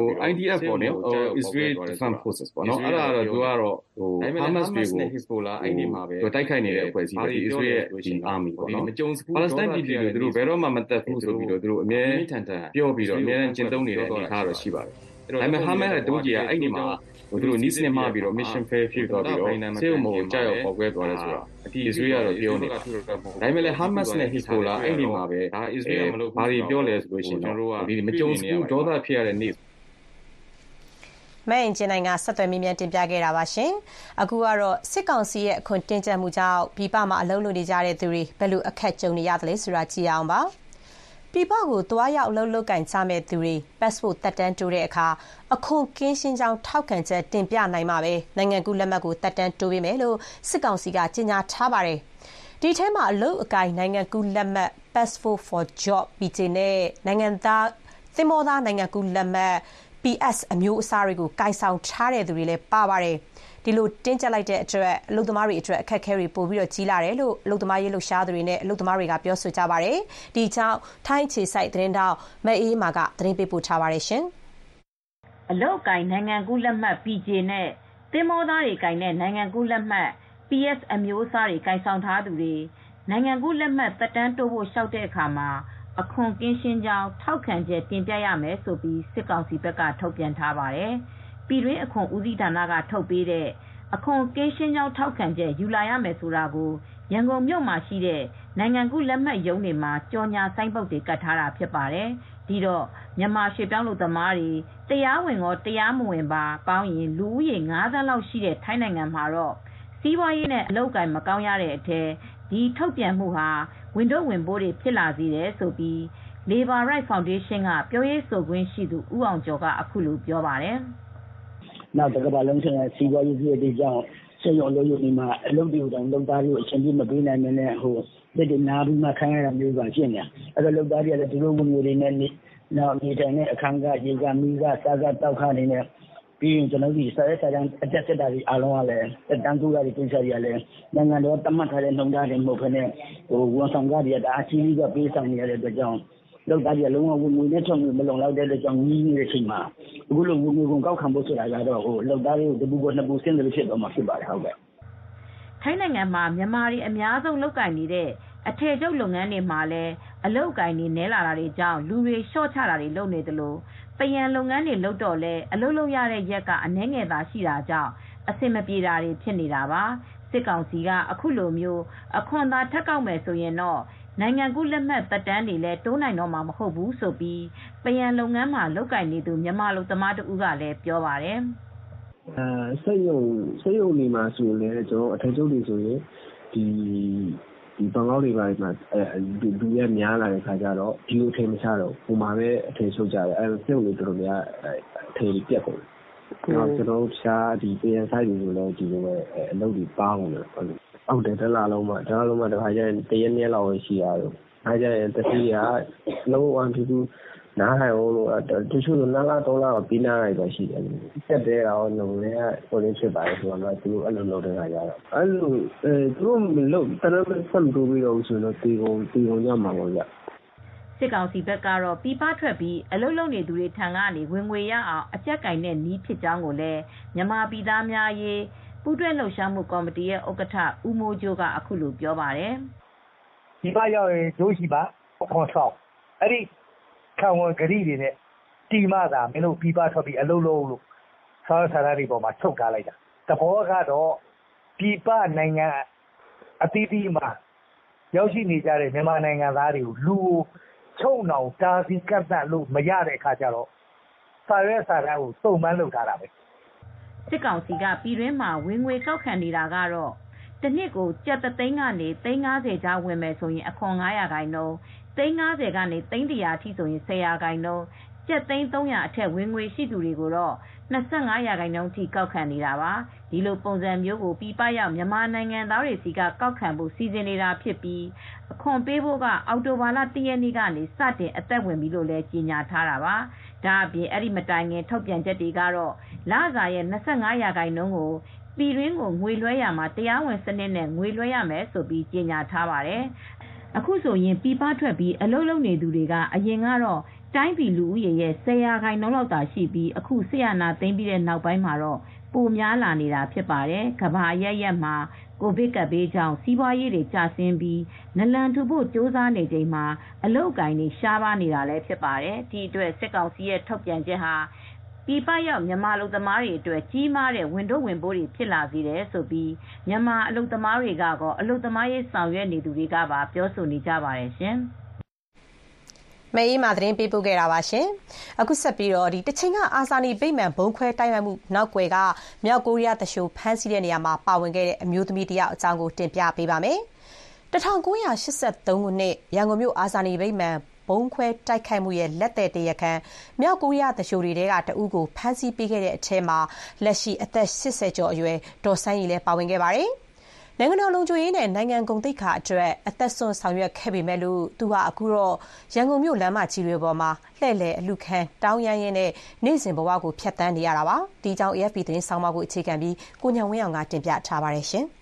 IDF ပေါ့နော်Israel Defense Forces ပေါ့နော်အဲ့ဒါတော့သူကတော့Hamas တွေကို Hezbollah အဲ့ဒီမှာပဲတိုက်ခိုက်နေတဲ့အဖွဲ့အစည်းပဲ Israel ရဲ့ဒီ army ပေါ့နော်ပါလက်စတိုင်းပြည်သူတွေသူတို့ဘယ်တော့မှမတက်ဘူးဆိုပြီးတော့သူတို့အမြဲထန်ထန်ပြောပြီးတော့အမြဲတမ်းကျင့်သုံးနေတဲ့အနေအထားတော့ရှိပါတယ်ဒါပေမဲ့ Hamas ရဲ့တုံးကြီးကအဲ့ဒီမှာသူတို့ needs နဲ့မှာပြီးတော့ mission fail ဖြစ်သွားပြီးတော့ဆေးုံမို့ကြောက်ရောက်ပေါက်ကွဲသွားတယ်ဆိုတာIsrael ကတော့ပြောနေတာဒါပေမဲ့လည်း Hamas နဲ့ Hezbollah အဲ့ဒီမှာပဲဒါ Israel မလို့ဘာတွေပြောလဲဆိုလို့ရှိရင်ကျွန်တော်တို့ကဒီမကြုံစဘူးဒေါသဖြစ်ရတဲ့နေ့မအင်ဂျင်နိုင်ကဆက်သွယ်မြင်းတင်ပြခဲ့တာပါရှင်။အခုကတော့စစ်ကောင်စီရဲ့အခွန်တင်းကျပ်မှုကြောင့်ပြည်ပမှာအလုပ်လုပ်နေကြတဲ့သူတွေဘယ်လိုအခက်ကြုံနေရသလဲဆိုတာကြည့်အောင်ပါ။ပြည်ပကိုသွားရောက်အလုပ်လုပ်ကင်ကြမဲ့သူတွေ passport တက်တန်းတိုးတဲ့အခါအခွန်ကင်းရှင်းကြောင်းထောက်ခံချက်တင်ပြနိုင်မှာပဲနိုင်ငံကူးလက်မှတ်ကိုတက်တန်းတိုးပေးမယ်လို့စစ်ကောင်စီကကြေညာထားပါတယ်။ဒီထဲမှာအလုပ်အကိုင်နိုင်ငံကူးလက်မှတ် passport for job PJ နဲ့နိုင်ငံသားသင်္ဘောသားနိုင်ငံကူးလက်မှတ်PS အမျိုးအစားတွေကိုကင်ဆောင်ထားတဲ့သူတွေလည်းပါပါတယ်။ဒီလိုတင်းကျပ်လိုက်တဲ့အတွက်အလုပ်သမားတွေအတွက်အခက်အခဲတွေပိုပြီးတော့ကြီးလာတယ်လို့အလုပ်သမားရေးလှုပ်ရှားသူတွေနဲ့အလုပ်သမားတွေကပြောဆိုကြပါတယ်။ဒီကြောင့်ထိုင်းခြေစိုက်သတင်းတောက်မအေးမာကသတင်းပေးပို့ထားပါတယ်ရှင်။အလုပ်အကိုင်နိုင်ငံကူးလက်မှတ် PJ နဲ့သင်္ဘောသားတွေကင်တဲ့နိုင်ငံကူးလက်မှတ် PS အမျိုးအစားတွေကင်ဆောင်ထားသူတွေနိုင်ငံကူးလက်မှတ်သက်တမ်းတိုးဖို့လျှောက်တဲ့အခါမှာအခွန်ကင်းရှင်းကြောင်းထောက်ခံချက်တင်ပြရမယ်ဆိုပြီးစစ်ကောင်စီဘက်ကထုတ်ပြန်ထားပါတယ်။ပြည်တွင်းအခွန်ဦးစီးဌာနကထုတ်ပေးတဲ့အခွန်ကင်းရှင်းကြောင်းထောက်ခံချက်ယူလာရမယ်ဆိုတာကိုရန်ကုန်မြို့မှာရှိတဲ့နိုင်ငံကူးလက်မှတ်ရုံးတွေမှာကြော်ညာဆိုင်းပုဒ်တွေကတ်ထားတာဖြစ်ပါတယ်။ဒီတော့မြန်မာရွှေပြောင်းလူသမားတွေတရားဝင်ရောတရားမဝင်ပါပေါင်းရင်လူဦးရေ9သန်းလောက်ရှိတဲ့ထိုင်းနိုင်ငံမှာတော့စီးပွားရေးနဲ့အလုပ်ကိုင်မကောင်းရတဲ့အထက်ဒီထုတ်ပြန်မှုဟာဝန်တို့ဝန်ပိုးတွေဖြစ်လာစေတယ်ဆိုပြီး Labor Right Foundation ကပြောရေးဆိုခွင့်ရှိသူဦးအောင်ကျော်ကအခုလိုပြောပါတယ်။နောက်တစ်ကမ္ဘာလုံးဆိုင်ရာစီးပွားရေးပြည်တွေကြောင့်စေရုံလို့ယူနေမှာအလုပ်တွေတောင်လုပ်သားတွေကိုအချိန်ပြည့်မပေးနိုင်တဲ့လက်တွေနာပြီးမှခံရတာမျိုးပါဖြစ်နေ။အဲ့တော့လုပ်သားတွေကလည်းသူတို့ဝင်ငွေတွေနဲ့နောက်နေထိုင်တဲ့အခန်းကရေကမီးကစားကတောက်ခါနေနဲ့ပြီးရင်ကျွန်တော်တို့စာရေးစာတမ်းအတက်တာတွေအားလုံးကလည်းတန်းတူတာတွေကိစ္စတွေကလည်းနိုင်ငံတော်တတ်မှတ်ထားတဲ့နှုန်းထားတွေမဟုတ်ဘဲနဲ့ဝန်ဆောင်ကတွေကဒါအကြီးကြီးကပေးဆောင်နေရတဲ့အတွက်ကြောင့်လောက်သားတွေကလုံးဝဝင်ငွေနဲ့ထုတ်ငွေမလုံလောက်တဲ့အတွက်ကြောင့်ကြီးနေတဲ့အချိန်မှာအခုလိုဝင်ငွေကုန်ကောက်ခံဖို့ဆိုတာကတော့လောက်သားတွေကိုတပူပေါ်နှစ်ပူဆင်းတယ်ဖြစ်တော့မှာဖြစ်ပါတယ်ဟုတ်ကဲ့ထိုင်းနိုင်ငံမှာမြန်မာတွေအများဆုံးလုပ်ကိုင်နေတဲ့အထည်ချုပ်လုပ်ငန်းတွေမှာလည်းအလုပ်ကိုင်တွေနဲလာတာတွေကြောင့်လူတွေလျှော့ချတာတွေလုပ်နေသလိုပယံလုပ်ငန်းတွေလုပ်တော့လဲအလုပ်လုပ်ရတဲ့ရက်ကအနည်းငယ်သာရှိတာကြောင့်အဆင်မပြေတာတွေဖြစ်နေတာပါစစ်ကောင်စီကအခုလိုမျိုးအခွန်သာထပ်ကောက်မယ်ဆိုရင်တော့နိုင်ငံကူးလက်မှတ်သက်တမ်းတွေလည်းတိုးနိုင်တော့မှာမဟုတ်ဘူးဆိုပြီးပယံလုပ်ငန်းမှာလုပ်ကိုင်နေသူမြန်မာလူသမားတဦးကလည်းပြောပါတယ်စက်ရုံတွေမှာဆိုရင်လည်းကျွန်တော်အထည်ချုပ်တွေဆိုရင်ဒီဘန်ကောက်တွေပါမှာလူရများလာတဲ့ခါကျတော့ဒီလိုထင်မချတော့ဟိုမှာပဲအထည်ချုပ်ကြတယ်အဲစက်ရုံတွေတော်တော်များအထည်ပြတ်ကုန်ကျွန်တော်တို့ရှားဒီပြန်ဆိုင်တွေဆိုလည်းဒီလိုပဲအလုပ်တွေပေါင်းတယ်ဟုတ်တယ်တလားလုံးမှတခါကျရင်တရက်နေ့လောက်ပဲရှိရတယ်အားကျရင်တတိယလုံးဝအတူတူနားဟန်လို့တချို့2လ3လတော့ပြီးနားလိုက်တော့ရှိတယ်တက်တဲ့တော့လုံလဲဟိုလေးဖြစ်ပါတယ်ဆိုတော့သူတို့အဲ့လိုလုပ်တဲ့ခါကျတော့အဲ့လိုသူတို့မလုပ်တရမဆက်မတိုးပြီးတော့ဆိုတော့တီကုန်ရမှာပေါ့ဗျစစ်ကောင်စီဘက်ကတော့ပြည်ပထွက်ပြီးအလုပ်လုပ်နေသူတွေထံကနေဝင်ငွေရအောင်အကြက်ကင်တဲ့နီးဖြစ်ကြောင်းကိုလည်းမြန်မာပြည်သားများရေးပူးတွဲလှုပ်ရှားမှုကော်မတီရဲ့ဥက္ကဋ္ဌဦးမိုးကျိုးကအခုလိုပြောပါတယ်ဒီပါရောက်ရင်ဒိုးရှိပါခွန်ဆောင်အဲ့ဒီခံဝန်ဂရီတွေနဲ့တီမသာမင်းတို့ပြည်ပထွက်ပြီးအလုပ်လုပ်လို့ဆောင်းစားရတွေပေါ်မှာချုပ်ထားလိုက်တာတဘောကတော့ပြည်ပနိုင်ငံအသီးသီးမှာရောက်ရှိနေကြတဲ့မြန်မာနိုင်ငံသားတွေကိုလူချုံနှောင်တားဆီးကတ်သက်လို့မရတဲ့အခါကျတော့စာရွက်စာတမ်းကိုစုံမန်းလုပ်ထားတာပဲစစ်ကောင်စီကပြည်တွင်းမှာဝင်ငွေကောက်ခံနေတာကတော့တစ်နှစ်ကိုကျပ်သိန်းကနေ350ကြားဝင်မယ်ဆိုရင်အခွန်900ခိုင်နှုန်း350ကနေ300အထိဆိုရင်10%ခိုင်နှုန်းကျပ်သိန်း300အထက်ဝင်ငွေရှိသူတွေကိုတော့25%ခိုင်နှုန်းထိကောက်ခံနေတာပါဒီလိုပုံစံမျိုးကိုပြည်ပရောက်မြန်မာနိုင်ငံသားတွေစီကကောက်ခံဖို့စီစဉ်နေတာဖြစ်ပြီးအခွန်ပေးဖို့ကအောက်တိုဘာလ1ရက်နေ့ကနေစတင်အသက်ဝင်ပြီလို့လည်းကြေညာထားတာပါဒါအပြင်အဲ့ဒီမတိုင်ခင်ထုတ်ပြန်ချက်တွေကတော့လစာရဲ့25%ခိုင်နှုန်းကိုပြည်တွင်းကိုငွေလွှဲရမှာတရားဝင်စနစ်နဲ့ငွေလွှဲရမယ်ဆိုပြီးကြေညာထားပါတယ်အခုဆိုရင်ပြည်ပထွက်ပြီးအလုပ်လုပ်နေသူတွေကအရင်ကတော့တိုင်းပြည်လူဦးရေရဲ့10%ခိုင်နှုန်းလောက်သာရှိပြီးအခုဆရာနာသိမ်းပြီးတဲ့နောက်ပိုင်းမှာတော့ပိုများလာနေတာဖြစ်ပါတယ်။ကမ္ဘာအရပ်ရပ်မှာကိုဗစ်ကပ်ဘေးကြောင့်စီးပွားရေးတွေကျဆင်းပြီးနလန်ထူဖို့ကြိုးစားနေချိန်မှာအလုပ်အကိုင်တွေရှားပါနေတာလည်းဖြစ်ပါတယ်။ဒီအတွက်စစ်ကောင်စီရဲ့ထုတ်ပြန်ချက်ဟာပြည်ပရောက်မြန်မာအလုပ်သမားတွေအတွက်ကြီးမားတဲ့ဝန်ထုတ်ဝန်ပိုးတွေဖြစ်လာစေတယ်ဆိုပြီးမြန်မာအလုပ်သမားတွေကတော့အလုပ်သမားရေးဆောင်ရွက်နေသူတွေကပါပြောဆိုနေကြပါတယ်ရှင်။မေးမာသတင်းပေးပို့ခဲ့တာပါရှင်။အခုဆက်ပြီးတော့တချိန်ကအာဇာနည်ဗိမာန်ဘုံခွဲတိုက်ခိုက်မှုနောက်ွယ်ကမြောက်ကိုရီးယားတရှိုဖမ်းဆီးတဲ့နေရာမှာပါဝင်ခဲ့တဲ့အမျိုးသမီးတယောက်အကြောင်းကိုတင်ပြပေးပါမယ်။1983ခုနှစ်ရန်ကုန်မြို့အာဇာနည်ဗိမာန်ဘုံခွဲတိုက်ခိုက်မှုရဲ့လက်သည်တရားခံမြောက်ကိုရီးယားတရှိုတွေကတအုပ်ကိုဖမ်းဆီးပေးခဲ့တဲ့အထက်မှာလက်ရှိအသက်80ကျော်အရွယ်ဒေါ်ဆန်းရီလည်းပါဝင်ခဲ့ပါတယ်။နိုင်ငံတော်လုံခြုံရေးနဲ့နိုင်ငံကုန်သိက္ခာအတွက်အသက်ဆွန့်ဆောင်ရွက်ခဲ့ပေမဲ့လို့သူဟာအခုတော့ရန်ကုန်မြို့လမ်းမကြီးတွေပေါ်မှာလှည့်လည်အလူခံတောင်းရမ်းရင်းနဲ့နေ့စဉ်ဘဝကိုဖျက်ဆီးနေရတာပါ။ဒီကြောင့် AFP သတင်းဆောင်းပါးကိုအခြေခံပြီးကိုညံဝင်းအောင်ကတင်ပြထားပါတယ်ရှင်။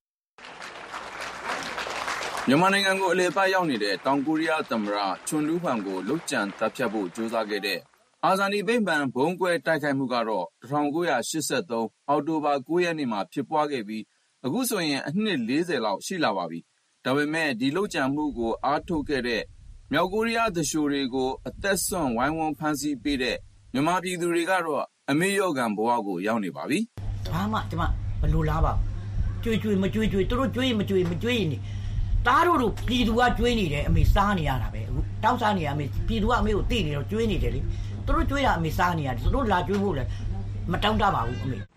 မြန်မာနိုင်ငံကိုအလည်ပတ်ရောက်နေတဲ့တောင်ကိုရီးယားသမ္မတချွန်ဒူးဖန်ကိုလုတ်ကြံတပ်ဖြတ်ဖို့ကြိုးစားခဲ့တဲ့အာဇာနည်ဗိမာန်ဘုံကွဲတိုက်ခိုက်မှုကတော့1983အောက်တိုဘာ9ရက်နေ့မှာဖြစ်ပွားခဲ့ပြီးအခုဆိုရင်အနှစ်40လောက်ရှိလာပါပြီ။ဒါပေမဲ့ဒီလုတ်ကြံမှုကိုအားထုတ်ခဲ့တဲ့မြောက်ကိုရီးယားသူလျှိုတွေကိုအသက်ဆွန့်ဝိုင်းဝန်းဖမ်းဆီးပေးတဲ့မြန်မာပြည်သူတွေကတော့အမေရောဂံဘဝကိုရောက်နေပါပြီ။ဘာမှကျွန်မမလိုလားပါဘူး။ကြွေမကြွေသူတို့ကြွေမကြွေနေတားတို့ပြည်သူကကြွေးနေတယ်အမေစားနေရတာပဲအခုတောက်စားနေရအမေပြည်သူကအမေကိုသိနေတော့ကြွေးနေတယ်လေသူတို့ကြွေးတာအမေစားနေရတယ်သူတို့လာကြွေးဖို့လည်းမတောင်းတပါဘူးအမေ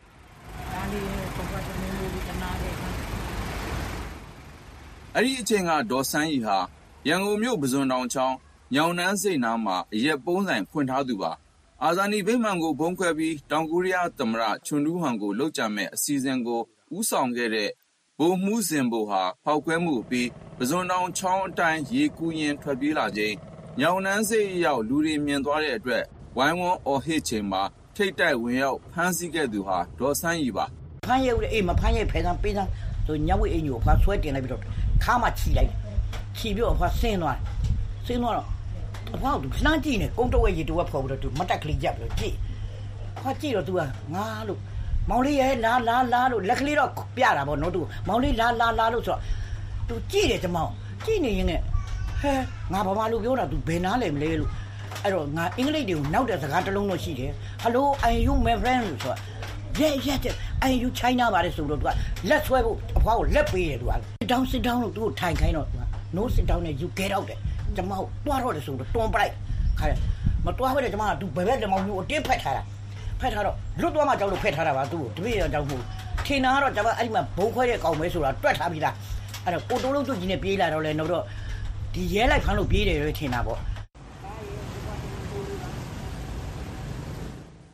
အဲ့ဒီအချိန်ကဒေါ်ဆန်းရီဟာရန်ကုန်မြို့ပဇွန်တောင်ချောင်းညောင်နှန်းစိတ်နားမှာအရက်ပုံးဆိုင်ဖွင့်ထားသူပါအာဇာနည်ဗိမာန်ကိုဘုံခွဲပြီးတောင်ကိုရီးယားသမ္မတချွန်ဒူးဟန်ကိုလှုပ်ကြံမဲ့အစီအစဉ်ကိုဥဆောင်ခဲ့တဲ့ဗိုလ်မှူးစင်ဘိုဟာဖောက်ခွဲမှုပြီးပဇွန်တောင်ချောင်းအတိုင်းရေကူးရင်ထွက်ပြေးလာချိန်ညောင်နှန်းစိတ်ရောက်လူတွေမြင်သွားတဲ့အတွက်ဝိုင်းဝန်းအော်ဟစ်ချိန်မှာထိတ်တိုက်ဝင်ရောက်ဖမ်းဆီးခဲ့သူဟာဒေါ်ဆန်းရီပါဖမ်းရုပ်အေးမဖမ်းရဖဲသားပေးသားဆိုညဝိအင်ညိုဖာဆွဲတင်လိုက်ပြီးတော့ခါမှချီလိုက်ချီပြီးတော့ဖာဆင်းသွားတော့အဖေကသူလှမ်းကြည့်နေကုန်းတော့ရေတူကဖော်ပြီးတော့သူမတက်ကလေးကြက်ပြီးတော့ကြည့်ဖာကြည့်တော့သူကငါလို့မောင်လေးရဲ့လာလို့လက်ကလေးတော့ပြတာပေါ့နော်သူမောင်လေးလာလို့ဆိုတော့သူကြည့်တယ်ကျမောင်ကြည့်နေရင်လည်းဟဲငါဘာမှလို့ပြောတာသူဘယ်နားလဲမလဲလို့အဲ့တော့ငါအင်္ဂလိပ်တွေကိုနောက်တဲ့စကားတစ်လုံးတော့ရှိတယ် Hello I you my friend လို့ဆိုတော့I you China ပါတယ်ဆိုတော့သူကလက်ဆွဲဖို့အဖွားကိုလက်ပေးတယ်သူက sit down လို့သူ့ကိုထိုင်ခိုင်းတော့သူက no sit down နဲ့ you get out တယ်ကျမတို့တွားတော့တယ်ဆိုတော့တွန်းပလိုက်ခါတယ်မတွားဘဲကျမကသူဘယ်ဘက်လက်မောင်းမျိုးအတင်းဖက်ထားတော့လွတ်သွားမှကြောက်လို့ဖက်ထားတာပါသူ့ကိုတပည့်တော်ကြောက်မှုထင်တာကတော့ကျမအဲ့ဒီမှာဘုံခွဲတဲ့ကောင်ပဲဆိုတာတွက်ထားပြီးသားအဲ့တော့ကိုတိုးလုံးတို့ကြီးနဲ့ပြေးလာတော့လဲတော့ဒီရဲလိုက်ဖမ်းလို့ပြေးတယ်လို့ထင်တာပေါ့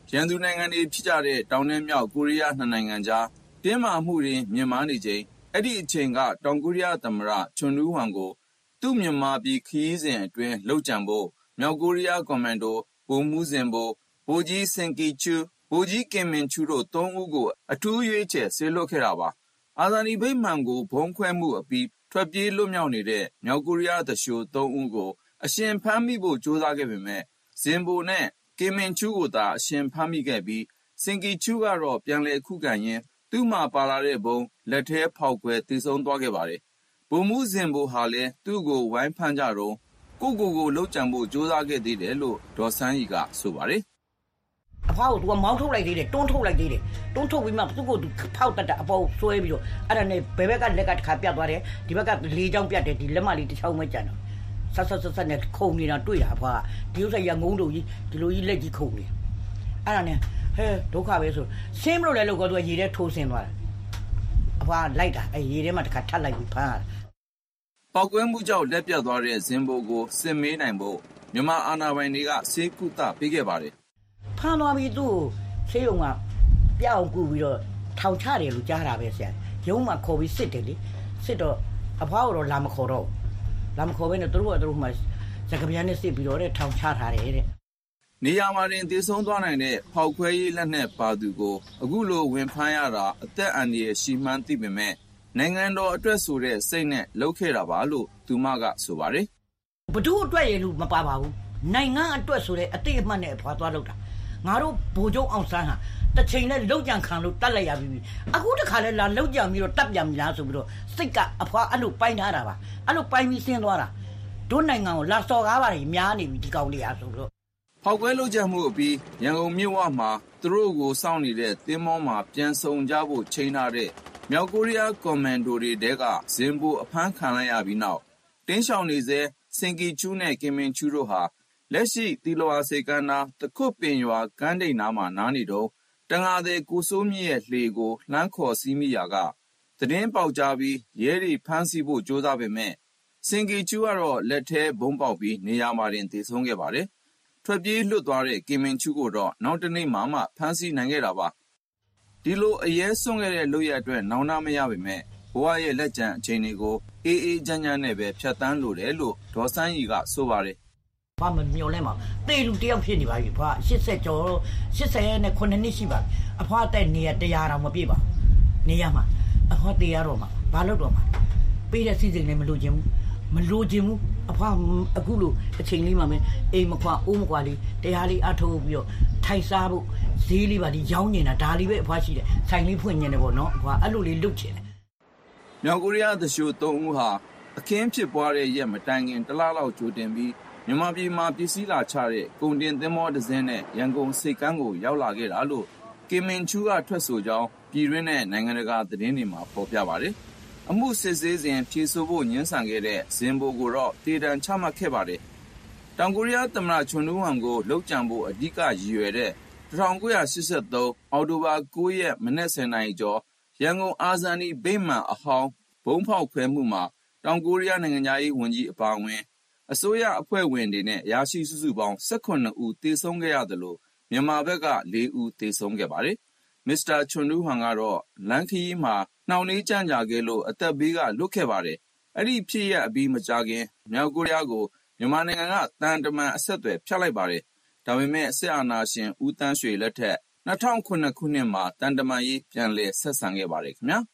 ရန်သူနိုင်ငံတွေဖြစ်ကြတဲ့တောင်နဲ့မြောက်ကိုရီးယားနှစ်နိုင်ငံကြားတင်းမာမှုတွေမြင့်မားနေချိန်အဲ့ဒီအချိန်ကတောင်ကိုရီးယားသမ္မတချွန်ဒူးဟွန်ကိုသူ့မြန်မာပြည်ခရီးစဉ်အတွင်းလှုပ်ကြံဖို့မြောက်ကိုရီးယားကွန်မန်ဒိုဗိုလ်မှူးဇင်ဘိုဗိုလ်ကြီးစင်ကီချူဗိုလ်ကြီးကင်မင်ချူတို့၃ဦးကိုအထူးရွေးချယ်ဆေလွှတ်ခဲ့တာပါအာဇာနည်ဗိမာန်ကိုဘုံခွဲမှုအပြီးထွက်ပြေးလွတ်မြောက်နေတဲ့မြောက်ကိုရီးယားသူလျှို၃ဦးကိုအရှင်ဖမ်းမိဖို့ကြိုးစားခဲ့ပေမဲ့ဇင်ဘိုနဲ့ကင်မင်ချူကိုသာအရှင်ဖမ်းမိခဲ့ပြီးစင်ကီချူကတော့ပြန်လည်ခုခံရင်းသူ့မှာပါလာတဲ့ဘုံလက်ထဲဖောက်ခွဲတည်ဆုံသွားခဲ့ပါတယ်ဗိုလ်မှူးဇင်ဘိုဟာလည်းသူ့ကိုဝိုင်းဖမ်းကြတော့ကိုလှုပ်ကြံဖို့ကြိုးစားခဲ့သေးတယ်လို့ဒေါ်ဆန်းရီကဆိုပါတယ်အဖေကသူကမောင်းထုတ်လိုက်သေးတယ်တွန်းထုတ်လိုက်သေးတယ်တွန်းထုတ်ပြီးမှသူ့ကိုသူဖောက်တတ်တာအပေါ်ဆွဲပြီးတော့အဲ့ဒါနဲ့ဘယ်ဘက်ကလက်ကတစ်ခါပြတ်သွားတယ်ဒီဘက်ကလေးချောင်းပြတ်တယ်ဒီလက်မလေးတစ်ချောင်းပဲကျန်တော့ဆက်နဲ့ခုံနေတာတွေ့တာအဖေကဒီဥစ္စာရငုံတို့ကြီးဒီလိုကြီးလက်ကြီးခုံနေအဲ့ဒါနဲ့ဟဲဒုက္ခပဲဆိုဆင်းမလို့လည်းလို့ကတော့ရေထဲထိုးဆင်းသွားတယ်အဖေလိုက်တာအဲ့ရေထဲမှာတစ်ခါထပ်လိုက်ပြီးဖမ်းရတယ်ပောက်ကွဲမှုကြောင့်လက်ပြတ်သွားတဲ့ဇင်ဘိုကိုစစ်မေးနိုင်ဖို့မြန်မာအာဏာပိုင်တွေကဆေးကုသပေးခဲ့ပါတယ်ဖမ်းသွားပြီးသူ့ဆေးရုံကပြောင်းကူပြီးတော့ထောင်ချတယ်လို့ကြားတာပဲဆရာရုံးမှာခေါ်ပြီးစစ်တယ်လေစစ်တော့အဖွားကတော့လာမခေါ်တော့လာမခေါ်ဘဲနဲ့သူတို့မှစကပြန်နဲ့စစ်ပြီးတော့ထောင်ချထားတယ်တဲ့နေရာမှာတင်တည်ဆုံးသွားနိုင်တဲ့ဖောက်ခွဲရေးလက်နက်ပါသူကိုအခုလိုဝင်ဖမ်းရတာအသက်အန္တရာယ်ရှိမှန်းသိပေမဲ့နိုင်ငံတော်အတွက်ဆိုတဲ့စိတ်နဲ့လုပ်ခဲ့တာပါလို့သူမကဆိုပါတယ်ဘဒုအတွက်ရလို့မပါပါဘူးနိုင်ငံအတွက်ဆိုတဲ့အတိအမှတ်နဲ့အဖွားသွားလုပ်တာငါတို့ဗိုလ်ချုပ်အောင်ဆန်းဟာတစ်ချိန်နဲ့လောက်ကြံခံလို့တတ်လိုက်ရပြီအခုတခါလဲလာလောက်ကြံပြီးတော့တတ်ပြန်ပြီလားဆိုပြီးတော့စိတ်ကအဖွားအဲ့လိုပိုင်းထားတာပါအဲ့လိုပိုင်းပြီးဆင်းသွားတာတို့နိုင်ငံကိုလာစော်ကားပါတယ်များနေပြီဒီကောင်လေးအားဆိုပြီးတော့ဖောက်ခွဲလုပ်ကြမှုအပြီးရန်ကုန်မြို့ဝမှာသူတို့ကိုစောင့်နေတဲ့သင်းမောမှာပြန်ဆောင်ကြဖို့ချိန်ထားတဲ့မြောက်ကိုရီးယားကွန်မန်ဒိုတွေတဲကဇင်ဘိုအဖမ်းခံလိုက်ရပြီးနောက်တင်းရှောင်နေစေစင်ကီချူနဲ့ကင်မင်ချူတို့ဟာလက်ရှိတီလိုဟာစေကန်းနာတခုတ်ပင်ရွာကမ်းတိန်နားမှာနားနေတော့တန်ငါတဲ့ကိုစိုးမြင့်ရဲ့လှေကိုလှမ်းခေါ်စီးမိရာကသတင်းပေါက်ကြားပြီးရဲတွေဖမ်းဆီးဖို့ကြိုးစားပေမဲ့စင်ကီချူကတော့လက်ထဲဘုံပေါက်ပြီးနေရာမှာတင်တည်ဆုံးခဲ့ပါတယ်ထွက်ပြေးလွတ်သွားတဲ့ကင်မင်ချူကိုတော့နောက်တနေ့မှဖမ်းဆီးနိုင်ခဲ့တာပါဒီလိုအရေးစွန့်ခဲ့တဲ့လုပ်ရအတွက်နောင်နာမရပေမဲ့ဘဝရဲ့လက်ကျန်အချိန်တွေကိုအေးအေးချမ်းချမ်းနဲ့ပဲဖြတ်တန်းလို့တယ်လို့ဒေါ်ဆန်းရီကဆိုပါတယ်ဘာမမျောလဲမှာတေလူတယောက်ဖြစ်နေပါပြီဖွာ80ကျော်80နဲ့9နှစ်ရှိပါအဖွာတဲ့နေရ100တောင်မပြည့်ပါနေရမှာအဖွာတေရတော့မှာဘာလို့တော့မှာပေးတဲ့စီစဉ်လည်းမလိုချင်ဘူးအဖွာအခုလိုအချိန်လေးမှာပဲအိမ်မခွာအိုးမခွာလေးတရားလေးအထုတ်ပြီးတော့ထိုင်စားဖို့ဈေးလေးပါဒီရောင်းနေတာဒါလေးပဲအဖွာရှိတယ်ဆိုင်လေးဖွင့်နေတယ်ပေါ့နော်အဖွာအဲ့လိုလေးလုပ်ချင်တယ်မြောက်ကိုရီးယားသူလျှို၃ဦးဟာအခင်းဖြစ်ပွားတဲ့ရက်မတိုင်ခင်တလလောက်ကြိုတင်ပြီးမြန်မာပြည်မှာပစ္စည်းလာချတဲ့ကုန်တင်သင်္ဘောတစ်စင်းနဲ့ရန်ကုန်စိတ်ကမ်းကိုရောက်လာခဲ့တာလို့ကင်မင်ချူကထွက်ဆိုကြောင်းပြည်တွင်းနဲ့နိုင်ငံတကာသတင်းတွေမှာဖော်ပြပါတယ်။အမှုစစ်ဆေးစဉ်ဖြေဆိုဖို့ညှင်းဆန်ခဲ့တဲ့ဇင်ဘိုကိုတော့တေတံချမှတ်ခဲ့ပါတယ်။တောင်ကိုရီးယားသမ္မတချွန်ဒူးဟွန်ကိုလှုပ်ကြံဖို့အဓိကရည်ရွယ်တဲ့1983အောက်တိုဘာ9ရက်မနက်10:00နာရီကျော်ရန်ကုန်အာဇာနည်ဗိမာန်အဟောင်းဘုံဖောက်ခွဲမှုမှာတောင်ကိုရီးယားနိုင်ငံသားရေးဝန်ကြီးအပါအဝင်အစိုးရအဖွဲ့ဝင်တွေနဲ့ရရှိစုစုပေါင်း18ဦးသေဆုံးခဲ့ရတယ်လို့မြန်မာဘက်က4ဦးသေဆုံးခဲ့ပါတယ်။မစ္စတာချွန်ဒူးဟွန်ကတော့လမ်းခရီးမှာနှောင့်နှေးကြန့်ကြာခဲ့လို့အသက်ဘေးကလွတ်ခဲ့ပါတယ်။အဲ့ဒီဖြစ်ရပ်အပြီးမကြာခင်မြောက်ကိုရီးယားကိုမြန်မာနိုင်ငံကတန်တမန်အဆက်အသွယ်ဖြတ်လိုက်ပါတယ်။ဒါပေမဲ့စစ်အာဏာရှင်ဦးတန်းရွှေလက်ထက်2009ခုနှစ်မှာတန်တမန်ရေးပြန်လည်ဆက်ဆံခဲ့ပါတယ်ခင်ဗျာ။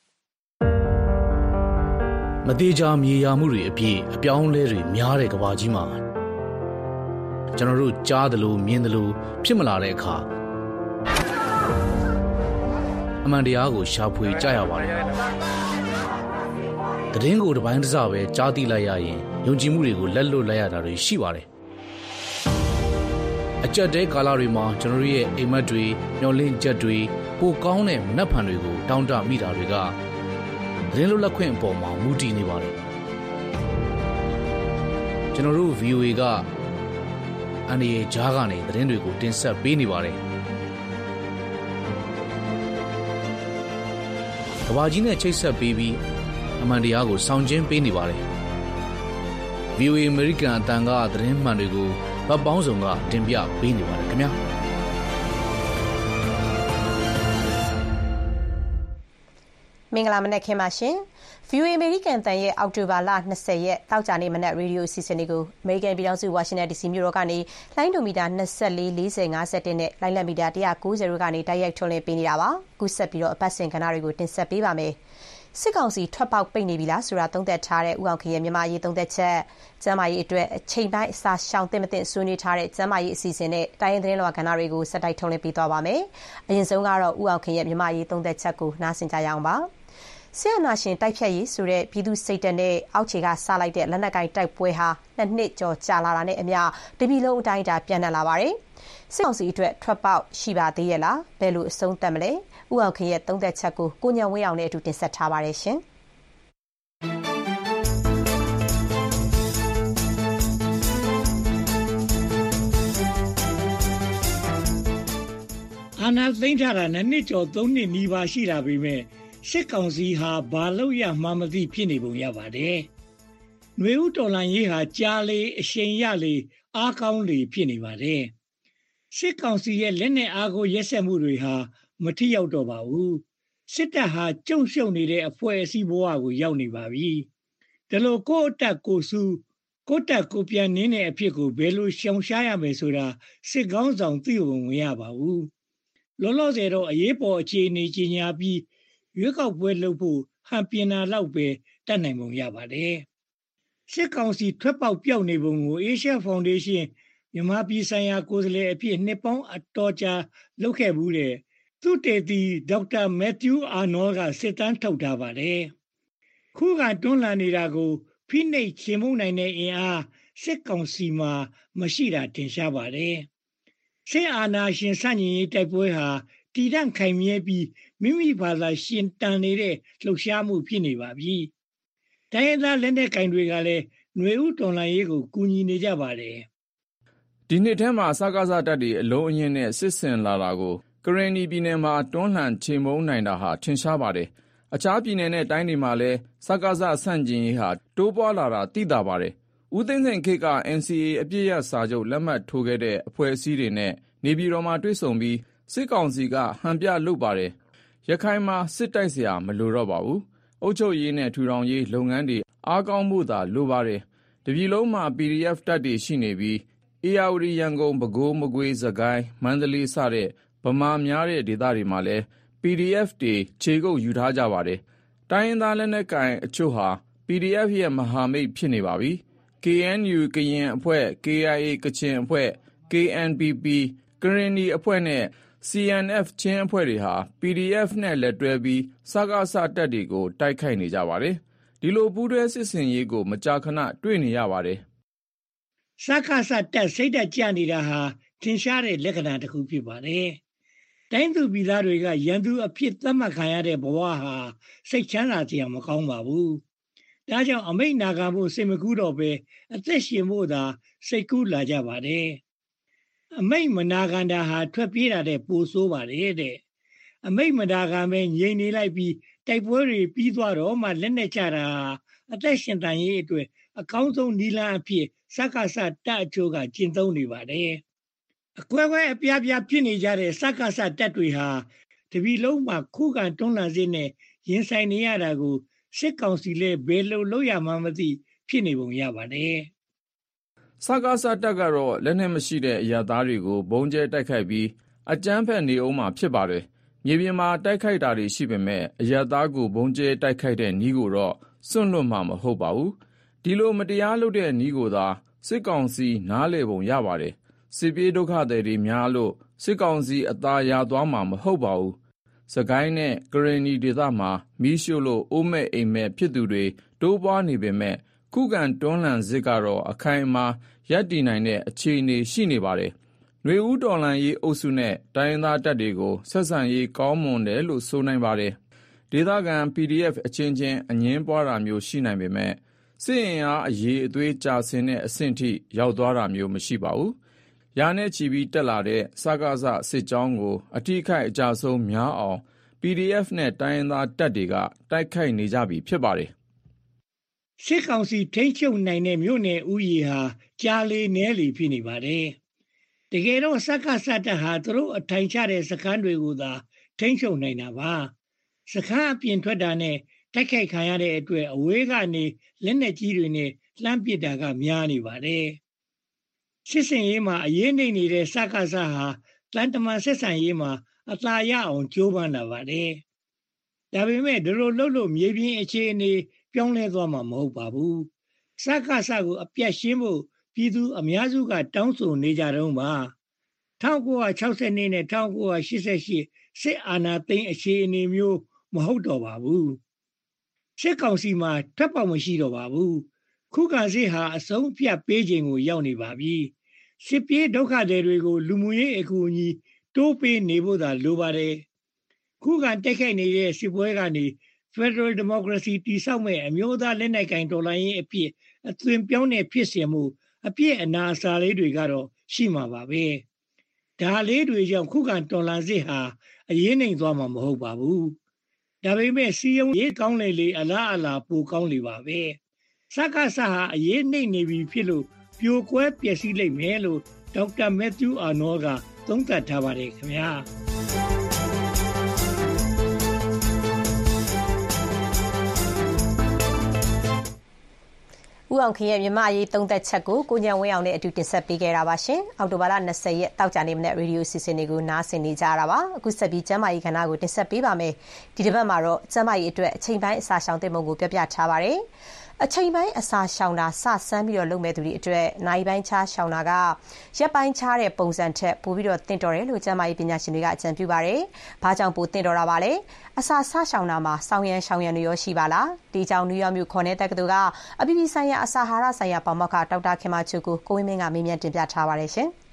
မတိကျမြေယာမှုတွေအပြည့်အပြောင်းလဲတွေများတဲ့ကဘာကြီးမှာကျွန်တော်တို့ကြားသလိုမြင်သလိုဖြစ်မလာတဲ့အခါအမှန်တရားကိုရှာဖွေကြရပါတယ်။သတင်းကိုတစ်ပိုင်းတစ်စပဲကြားသိလိုက်ရရင်ယုံကြည်မှုတွေကိုလက်လွတ်လိုက်ရတာတွေရှိပါတယ်။အကြက်တဲကာလတွေမှာကျွန်တော်တို့ရဲ့အိမ်မက်တွေမျောလင့်ချက်တွေပိုကောင်းတဲ့မနှက်ဖန်တွေကိုတောင်းတမိတာတွေကသတင်းလွတ်လပ်ခွင့်အပေါ်မှာမူတည်နေပါတယ်ကျွန်တော်တို့ VOA ကအန်ဒီရဲ့ဂျားကနေသတင်းတွေကိုတင်ဆက်ပေးနေပါတယ်ကဘာကြီးနဲ့ချိတ်ဆက်ပေးပြီးအမှန်တရားကိုစောင့်ကျဉ်ပေးနေပါတယ် VOA American အတန်ကသတင်းမှန်တွေကိုဗတ်ပေါင်းစုံကတင်ပြပေးနေပါတယ်ခင်ဗျာမင်္ဂလာမနက်ခင်းပါရှင်။ VOA အမေရိကန်တန်ရဲ့အောက်တိုဘာလ20ရက်တောက်ကြနေ့မနက်ရေဒီယိုအစီအစဉ်လေးကိုအမေရိကန်ပြည်ထောင်စုဝါရှင်တန် DC မြို့တော်ကနေလိုင်းဒိုမီတာ24 40 51နဲ့လိုင်းလက်မီတာ190တို့ကနေတိုက်ရိုက်ထုတ်လွှင့်ပေးနေတာပါ။ခုဆက်ပြီးတော့အပတ်စဉ်ကဏ္ဍတွေကိုတင်ဆက်ပေးပါမယ်။စစ်ကောင်စီထွက်ပေါက်ပိတ်နေပြီလားဆိုတာသုံးသပ်ထားတဲ့ဦးအောင်ခင်ရဲ့မြန်မာရေးသုံးသပ်ချက်ကျမ်းမာရေးအတွက်အချိန်ပိုင်းအစာရှောင်သင့်မသင့်ဆွေးနွေးထားတဲ့ကျမ်းမာရေးအစီအစဉ်နဲ့တိုင်းရင်းသတင်းလွှာကဏ္ဍတွေကိုဆက်တိုက်ထုတ်လွှင့်ပေးသွားပါမယ်။အရင်ဆုံးကတော့ဦးအောင်ခင်ရဲ့မြန်မာရေးသုံးသပ်ချက်ကိုနားဆင်ကြရအောင်ပါ။ဆရာနာရှင်တိုက်ဖြတ်ရေးဆိုတဲ့ပြည်သူစိတ်ဓာတ်နဲ့အောက်ခြေကစလိုက်တဲ့လက်နက်ကိုင်တိုက်ပွဲဟာ2 နှစ်ကျော်ကြာလာတာနဲ့အမျှတပြည်လုံးအတိုင်းအတာပြန်နှံ့လာပါတယ်။စစ်ကောင်စီအတွက်ထွက်ပေါက်ရှိပါသေးရဲ့လားဘယ်လိုအဆုံးသတ်မလဲ။ဦးအောင်ခင်ရဲ့သုံးသပ်ချက်ကိုကိုညံဝင်းအောင်နဲ့အတူတင်ဆက်ထားပါတယ်ရှင်။အာဏာသိမ်းထားတာ2 နှစ်ကျော်3 နှစ်နီးပါးရှိလာပြီမဲ့စစ်ကောင်စီဟာဘာလို့ရမှမသိဖြစ်နေပုံရပါတယ်။ຫນွေဦးတော်လှန်ရေးဟာကြားလေအရှိန်ရလေအားကောင်းလေဖြစ်နေပါတယ်။စစ်ကောင်စီရဲ့လက်နက်အားကိုရက်စက်မှုတွေဟာမထိရောက်တော့ပါဘူး။စစ်တပ်ဟာကြုံရှုံနေတဲ့အဖွဲ့အစည်းဘဝကိုရောက်နေပါပြီ။ဒါလို့ကိုယ့်အတက်ကိုစုကိုယ့်တက်ကိုပြန်နင်းတဲ့အဖြစ်ကိုဘယ်လိုရှောင်ရှားရမယ်ဆိုတာစစ်ကောင်းဆောင်သိဖို့မရပါဘူး။လောလောဆယ်တော့အရေးပေါ်အခြေအနေကြီးညာပြီးရွေးကောက်ပွဲလုပ်ဖို့ဟန်ပြနာလောက်ပဲတတ်နိုင်ပုံရပါတယ်။စစ်ကောင်စီထွက်ပေါက်ပြောက်နေပုံကို Asia Foundation မြန်မာပြည်ဆိုင်ရာကိုယ်စားလှယ်အဖြစ်နှစ်ပေါင်းအတော်ကြာလုပ်ခဲ့ဘူးတဲ့သူတေတီဒေါက်တာမက်သျူးအာနော်ကစစ်တမ်းထုတ်ထားပါတယ်။ခုခံတွန်းလှန်နေတာကိုဖိနှိပ်ချေမှုန်းနိုင်တဲ့အင်အားစစ်ကောင်စီမှာမရှိတာထင်ရှားပါတယ်။စစ်အာဏာရှင်ဆန့်ကျင်ရေးတိုက်ပွဲဟာတည်တံ့ခိုင်မြဲပြီးမိမိဘာသာရှင်တန်နေတဲ့လှုပ်ရှားမှုဖြစ်နေပါပြီ။တိုင်းရင်းသားလက်နက်ကင်တွေကလည်းຫນွေဦးတော်လှန်ရေးကိုကူညီနေကြပါတယ်။ဒီနှစ်ထဲမှာစကားစားတပ်တွေအလုံးအင်းနဲ့စစ်ဆင်လာတာကိုကရင်နီပြည်နယ်မှာတွန်းလှန်ချေမှုန်းနိုင်တာဟာထင်ရှားပါတယ်။အခြားပြည်နယ်နဲ့တိုင်းတွေမှာလည်းစကားစားဆန့်ကျင်ရေးဟာတိုးပွားလာတာသိသာပါတယ်။ဦးသိန်းစိန်ခေတ်က NCA အပြည့်ရစာချုပ်လက်မှတ်ထိုးခဲ့တဲ့အဖွဲ့အစည်းတွေနဲ့နေပြည်တော်မှာတွေ့ဆုံပြီးစစ်ကောင်စီကဟန်ပြလုပ်ပါတယ်။ရခိုင်မှာစစ်တိုက်เสียမလိုတော့ပါဘူး။အုပ်ချုပ်ရေးနဲ့ထူထောင်ရေးလုပ်ငန်းတွေအားကောင်းမှုသာလိုပါတယ်။တပြည်လုံးမှာ PDF တပ်တွေရှိနေပြီးအေရဝတီရန်ကုန်ပဲခူးမကွေးစကိုင်းမန္တလေးစတဲ့ဗမာများတဲ့ဒေသတွေမှာလည်း PDF တွေခြေကုပ်ယူထားကြပါတယ်။တိုင်းရင်းသားလက်နက်ကိုင်အချို့ဟာ PDF ရဲ့မဟာမိတ်ဖြစ်နေပါပြီ။ KNU ကရင်အဖွဲ့ KIA ကချင်အဖွဲ့ KNPP ကရင်နီအဖွဲ့နဲ့ CNF ချင်းအဖွဲ့တွေဟာ PDF နဲ့လက်တွဲပြီးစကားစတပ်တွေကိုတိုက်ခိုက်နေကြပါတယ်။ဒီလိုပူးတွဲစစ်ဆင်ရေးကိုမကြာခဏတွေ့နေရပါတယ်။စကားစတပ်စိတ်ဓာတ်ကျနေတာဟာထင်ရှားတဲ့လက္ခဏာတစ်ခုဖြစ်ပါတယ်။တိုင်းသူပြည်သားတွေကရန်သူအဖြစ်သတ်မှတ်ခံရတဲ့ဘဝဟာစိတ်ချမ်းသာစရာမကောင်းပါဘူး။ဒါကြောင့်အမိန့်နာခံဖို့စိတ်မကူးတော့ပဲအသက်ရှင်ဖို့သာစိတ်ကူးလာကြပါတယ်။အမိတ်မနာခံတာဟာထွက်ပြေးတာတဲ့ပိုဆိုးပါတယ်တဲ့အမိတ်မနာခံပဲငြိမ်နေလိုက်ပြီးတိုက်ပွဲတွေပြီးသွားတော့မှလက်နဲ့ချတာအသက်ရှင်တန်ရေးအတွက်အကောင်းဆုံးနီလန်းအဖြစ်စကားစတပ်အချို့ကကျင့်သုံးနေပါတယ်အကွဲကွဲအပြားပြားဖြစ်နေကြတဲ့စကားစတပ်တွေဟာတပြည်လုံးမှာခုခံတွန်းလှန်စေနဲ့ရင်ဆိုင်နေရတာကိုစစ်ကောင်စီလည်းဘယ်လိုလုပ်ရမှမသိဖြစ်နေပုံရပါတယ်စကားစတပ်ကတော့လက်နက်မရှိတဲ့အရာသားတွေကိုဘုံကျဲတိုက်ခိုက်ပြီးအကြမ်းဖက်နေအောင်မှာဖြစ်ပါတယ်။မြေပြင်မှာတိုက်ခိုက်တာတွေရှိပေမဲ့အရာသားကိုဘုံကျဲတိုက်ခိုက်တဲ့နည်းကိုတော့စွန့်လွတ်မှာမဟုတ်ပါဘူး။ဒီလိုမတရားလုပ်တဲ့နည်းကိုသာစစ်ကောင်စီနားလည်ပုံရပါတယ်။စစ်ပြေးဒုက္ခသည်တွေများလို့စစ်ကောင်စီအသာရသွားမှာမဟုတ်ပါဘူး။စကိုင်းနဲ့ကရင်နီဒေသမှာမီးရှို့လို့အိုးမဲ့အိမ်မဲ့ဖြစ်သူတွေတိုးပွားနေပေမဲ့ခုခံတွန်းလှန်စစ်ကတော့အခိုင်အမာရပ်တည်နိုင်တဲ့အခြေအနေရှိနေပါတယ်။ຫນွေဦးတော်လှန်ရေးအုပ်စုနဲ့တိုင်းရင်းသားတပ်တွေကိုဆက်ဆံရေးကောင်းမွန်တယ်လို့ဆိုနိုင်ပါတယ်။ဒေသခံ PDF အချင်းချင်းအငင်းပွားတာမျိုးရှိနိုင်ပေမဲ့စစ်အင်အားအရေးအသွေးကြာဆင်းတဲ့အဆင့်ထိရောက်သွားတာမျိုးမရှိပါဘူး။ရာနဲ့ချီပြီးတက်လာတဲ့စကားစစစ်ကြောင်းကိုအထိခိုက်အကြဆုံးများအောင် PDF နဲ့တိုင်းရင်းသားတပ်တွေကတိုက်ခိုက်နေကြပြီဖြစ်ပါတယ်။စစ်ကောင်စီထိန်းချုပ်နိုင်တဲ့မြို့နယ်ဥယျာဟာကြားလေနဲလေဖြစ်နေပါတယ်။တကယ်တော့စကားစတပ်ဟာသူတို့အထိုင်ချတဲ့စခန်းတွေကိုသာထိန်းချုပ်နိုင်တာပါစခန်းအပြင်ထွက်တာနဲ့တိုက်ခိုက်ခံရတဲ့အတွက်အဝေးကနေလက်နက်ကြီးတွေနဲ့လှမ်းပစ်တာကများနေပါတယ်စစ်စင်ရေးမှာအရေးနှိမ့်နေတဲ့စကားစဟာတန်တမန်ဆက်ဆံရေးမှာအသာရအောင်ကြိုးပမ်းလာပါတယ်ဒါပေမဲ့ဒီလိုလုပ်လို့မြေပြင်အခြေအနေပြောင်းလဲသွားမှာမဟုတ်ပါဘူးစကားစကိုအပြတ်ရှင်းဖို့ပြည်သူအများစုကတောင်းဆိုနေကြတော့ပါ1960နဲ့1988စစ်အာဏာသိမ်းအခြေအနေမျိုးမဟုတ်တော့ပါဘူးစစ်ကောင်စီမှာထွက်ပေါက်မရှိတော့ပါဘူးခုခံစစ်ဟာအဆုံးဖြတ်ပေးခြင်းကိုရောက်နေပါပြီစစ်ပြေးဒုက္ခသည်တွေကိုလူမှုရေးအကူအညီတိုးပေးနေဖို့သာလိုပါတယ်ခုခံတိုက်ခိုက်နေတဲ့စစ်ပွဲကနေ Federal Democracy တည်ဆောက်မဲ့အမျိုးသားလက်နက်ကိုင်တော်လှန်ရေးအဖြစ်အသွင်ပြောင်းတဲ့ဖြစ်စဉ်မှုအပြည့်အနာအစာလေးတွေကတော့ရှိမှာပါပဲဒါလေးတွေကြောင့်ခုခံတော်လှန်စစ်ဟာအရေးနှိမ်သွားမှာမဟုတ်ပါဘူးဒါပေမဲ့စီယုံရေးကောင်းလေအလားအလာပိုကောင်းလေပါပဲစကားစဟာအရေးနှိမ်နေပြီဖြစ်လို့ပြိုကွဲပျက်စီးလိမ့်မယ်လို့ဒေါက်တာမက်သျူးအာနောကသုံးသပ်ထားပါတယ်ခင်ဗျာဦးအောင်ခင်ရဲ့မြန်မာရေးသုံးသက်ချက်ကိုကိုညံဝင်းအောင်နဲ့အတူတင်ဆက်ပေးခဲ့တာပါရှင်။အောက်တိုဘာလ20ရက်တောက်ကြနေမနေ့ရေဒီယိုစီစဉ်တွေကိုနားဆင်နေကြတာပါ။အခုဆက်ပြီးကျမ်းမာရေးကဏ္ဍကိုတင်ဆက်ပေးပါမယ်။ဒီတစ်ပတ်မှာတော့ကျမ်းမာရေးအတွက်အချိန်ပိုင်းအစာရှောင်သင့်ပုံကိုပြပြထားပါတယ်။အချိန်ပိုင်းအစာရှောင်တာစဆန်းပြီးတော့လုပ်မဲ့သူတွေအတွက်နိုင်ပိုင်းခြားရှောင်တာကရက်ပိုင်းခြားတဲ့ပုံစံထက်ပိုပြီးတော့တင့်တော်တယ်လို့ကျန်းမာရေးပညာရှင်တွေကအကြံပြုပါတယ်။ဘာကြောင့်ပိုတင့်တော်တာပါလဲ။အစာဆရှောင်တာမှာစောင်းရန်ရှောင်ရန်တွေရောရှိပါလား။ဒီကြောင့်နယူးယောက်မြို့ခေါ်နေတဲ့တက္ကသိုလ်ကအပြည်ပြည်ဆိုင်ရာအစာဟာရဆိုင်ရာပါမောက္ခဒေါက်တာခင်မာချိုကိုကိုဝင်းမင်းကမေးမြန်းတင်ပြထားပါတယ်ရှင်။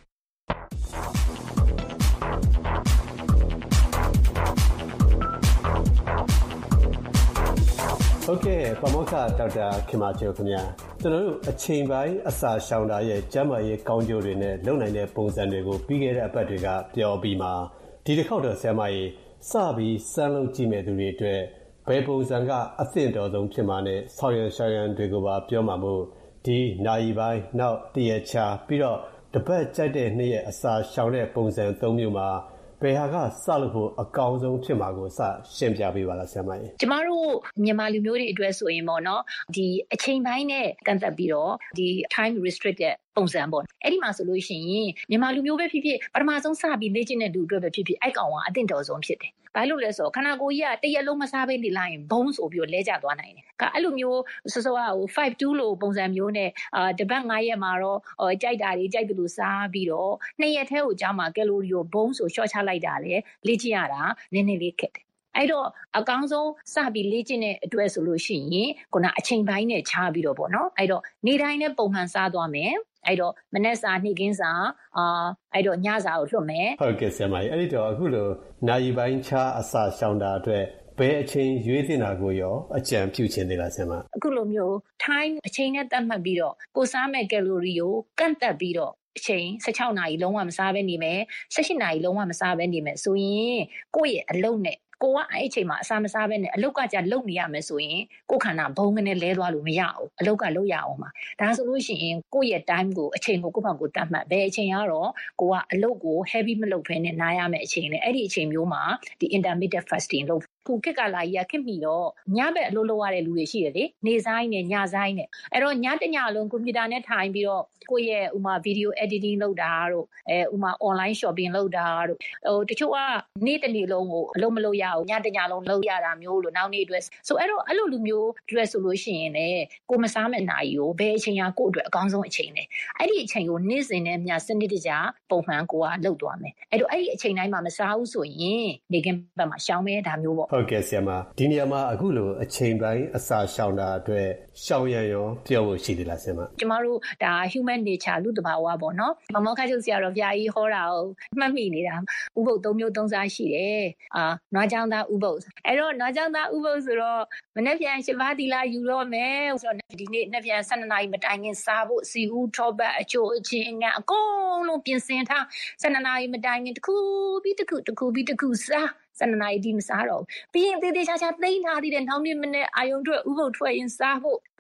ဟုတ်ကဲ့ပါမောက္ခဒေါက်တာခင်မာချိုခင်ဗျာကျွန်တော်တို့အချိန်ပိုင်းအစာရှောင်တာရဲ့ကျန်းမာရေးကောင်းကျိုးတွေနဲ့လုပ်နိုင်တဲ့ပုံစံတွေကိုပြီးခဲ့တဲ့အပတ်တွေကပြောပြီးမှဒီတစ်ခေါက်တော့ဆရာမကြီးစပြီးစမ်းလုံးကြည့်မဲ့သူတွေအတွက်ဘယ်ပုံစံကအသင့်တော်ဆုံးဖြစ်မှာနဲ့ဆောင်းရန်ရှောင်းရန်တွေကိုပါပြောမှာမို့ဒီနာရီပိုင်းနောက်တရက်ချာပြီးတော့တပတ်ကြိုက်တဲ့နေ့ရဲ့အစာရှောင်တဲ့ပုံစံ၃မျိုးမှာဘယ်ဟာကစလို့ဖို့အကောင်းဆုံးဖြစ်မှာကိုစရှင်းပြပေးပါလားဆရာမကြီးကျမတို့မြန်မာလူမျိုးတွေအတွက်ဆိုရင်ပေါ့နော်ဒီအချိန်ပိုင်းနဲ့ကန့်သက်ပြီးတော့ဒီ time restricted ပုံစံပေါ့အဲ့ဒီမှာဆိုလို့ရှိရင်မြန်မာလူမျိုးပဲဖြစ်ဖြစ်ပထမဆုံးစပြီးလေ့ကျင့်တဲ့လူအတွက်ပဲဖြစ်ဖြစ်အဲ့ကောင်ကအသင့်တော်ဆုံးဖြစ်တယ်ဘာလို့လဲဆိုတော့ခန္ဓာကိုယ်ကြီးကတရက်လုံးမစားဘဲနေလိုက်ရင်ဘုံဆိုပြီးလဲကျသွားနိုင်တယ်အဲ့လိုမျိုးစောစောက5-2လို့ပုံစံမျိုးနဲ့တပတ်9ရက်မှာတော့ကြိုက်တာတွေကြိုက်တယ်လို့စားပြီးတော့2ရက်ထဲကိုကြာမှာကယ်လိုရီကိုဘုံဆိုရှော့ချလိုက်တာလေလေ့ကျင့်ရတာနည်းနည်းလေးခက်တယ်အဲ့တော့အကောင်းဆုံးစပြီးလေ့ကျင့်တဲ့အတွက်ဆိုလို့ရှိရင်ခုနအချိန်ပိုင်းနဲ့ခြားပြီးတော့ပေါ့နော်အဲ့တော့နေ့တိုင်းနဲ့ပုံမှန်စားသွားမယ်အဲ့တော့မနေ့စာနေ့ကင်းစာအဲ့တော့ညစာကိုလွတ်မယ်ဟုတ်ကဲ့ဆရာမကြီးအဲ့ဒီတော့အခုလိုနာရီပိုင်းခြားအစာရှောင်တာအတွက်ဘယ်အချိန်ရွေးသင့်တာကိုရောအကြံပြုခြင်းသေးလားဆရာမအခုလိုမျိုး time အချိန်နဲ့သတ်မှတ်ပြီးတော့ကိုစားမဲ့ကယ်လိုရီကိုကန့်သက်ပြီးတော့အချိန်16နာရီလုံးဝမစားဘဲနေမယ်18နာရီလုံးဝမစားဘဲနေမယ်ဆိုရင်ကိုယ့်ရဲ့အလုပ်နဲ့ကိုကအဲ့အချိန်မှာအစာမစားဘဲနဲ့အလုတ်ကကြလုံနေရမယ်ဆိုရင်ကိုယ်ခန္ဓာဘုံကနေလဲသွားလို့မရဘူးအလုတ်ကလုပ်ရအောင်ပါဒါဆိုလို့ရှိရင်ကိုယ့်ရဲ့ time ကိုအချိန်ကိုကိုယ့်ဘာကိုတတ်မှတ်ဘယ်အချိန်ကတော့ကိုကအလုတ်ကို heavy မလုပ်ဘဲနဲ့နားရမယ်အချိန်နဲ့အဲ့ဒီအချိန်မျိုးမှာဒီ intermittent fasting လုပ်ခုခက်ကလာကြီးကခက်မိတော့ညဘက်အလုပ်လုပ်ရတဲ့လူတွေရှိတယ်လေနေဆိုင်နဲ့ညဆိုင်နဲ့အဲ့တော့ညတညလုံးကွန်ပျူတာနဲ့ထိုင်ပြီးတော့ကိုယ့်ရဲ့ဥမာ video editing လုပ်တာတို့ဥမာ online shopping လုပ်တာတို့တချို့ကနေ့တစ်နေ့လုံးကိုအလုပ်မလုပ်ရဘူးညတညလုံးလုပ်ရတာမျိုးလို့နောက်နေ့အတွက်ဆိုအဲ့တော့အဲ့လိုလူမျိုးအတွက်ဆိုလို့ရှိရင်လည်းကိုမစားမဲ့နိုင်ကိုဘယ်အချိန်ကကိုယ့်အတွက်အကောင်းဆုံးအချိန်လဲအဲ့ဒီအချိန်ကိုနေ့စဉ်နဲ့ညစနစ်တကျပုံမှန်ကိုကလုပ်သွားမယ်အဲ့တော့အဲ့ဒီအချိန်တိုင်းမှာမစားဘူးဆိုရင်နေကင်းဘက်မှာရှောင်မဲဒါမျိုးပေါ့ဟုတ်ကဲ့ဆရာမဒီနေရာမှာအခုလိုအချိန်ပိုင်းအစာရှောင်တာအတွက်ရှောင်ရန်ရောပြောဖို့ရှိသေးလားဆရာမကျမတို့ဒါ human nature လူတဘာဝပေါ့နော်မမောခါချုပ်ဆရာတော်ဘုရားကြီးဟောတာကိုမှတ်မိနေတာဥပုပ်3မျိုး3စားရှိတယ်နွားချောင်းသားဥပုပ်အဲ့တော့နွားချောင်းသားဥပုပ်ဆိုတော့မနေ့ပြန်7ပါးသီလယူတော့မယ်ဆိုတော့ဒီနေ့နေ့ပြန်12နာရီမတိုင်ခင်စားဖို့စီဦးထောပတ်အချို့အချင်းငါအကုန်လုံးပြင်ဆင်ထား12နာရီမတိုင်ခင်တစ်ခုပြီးတစ်ခုစား12နာရီဒီမစားတော့ပြီးရင်တေးသေးချာချာသိမ်းထားသေးတယ်နောက်နေ့မနေ့အာယုံထွက်ဥပုပ်ထွက်ရင်စားဖို့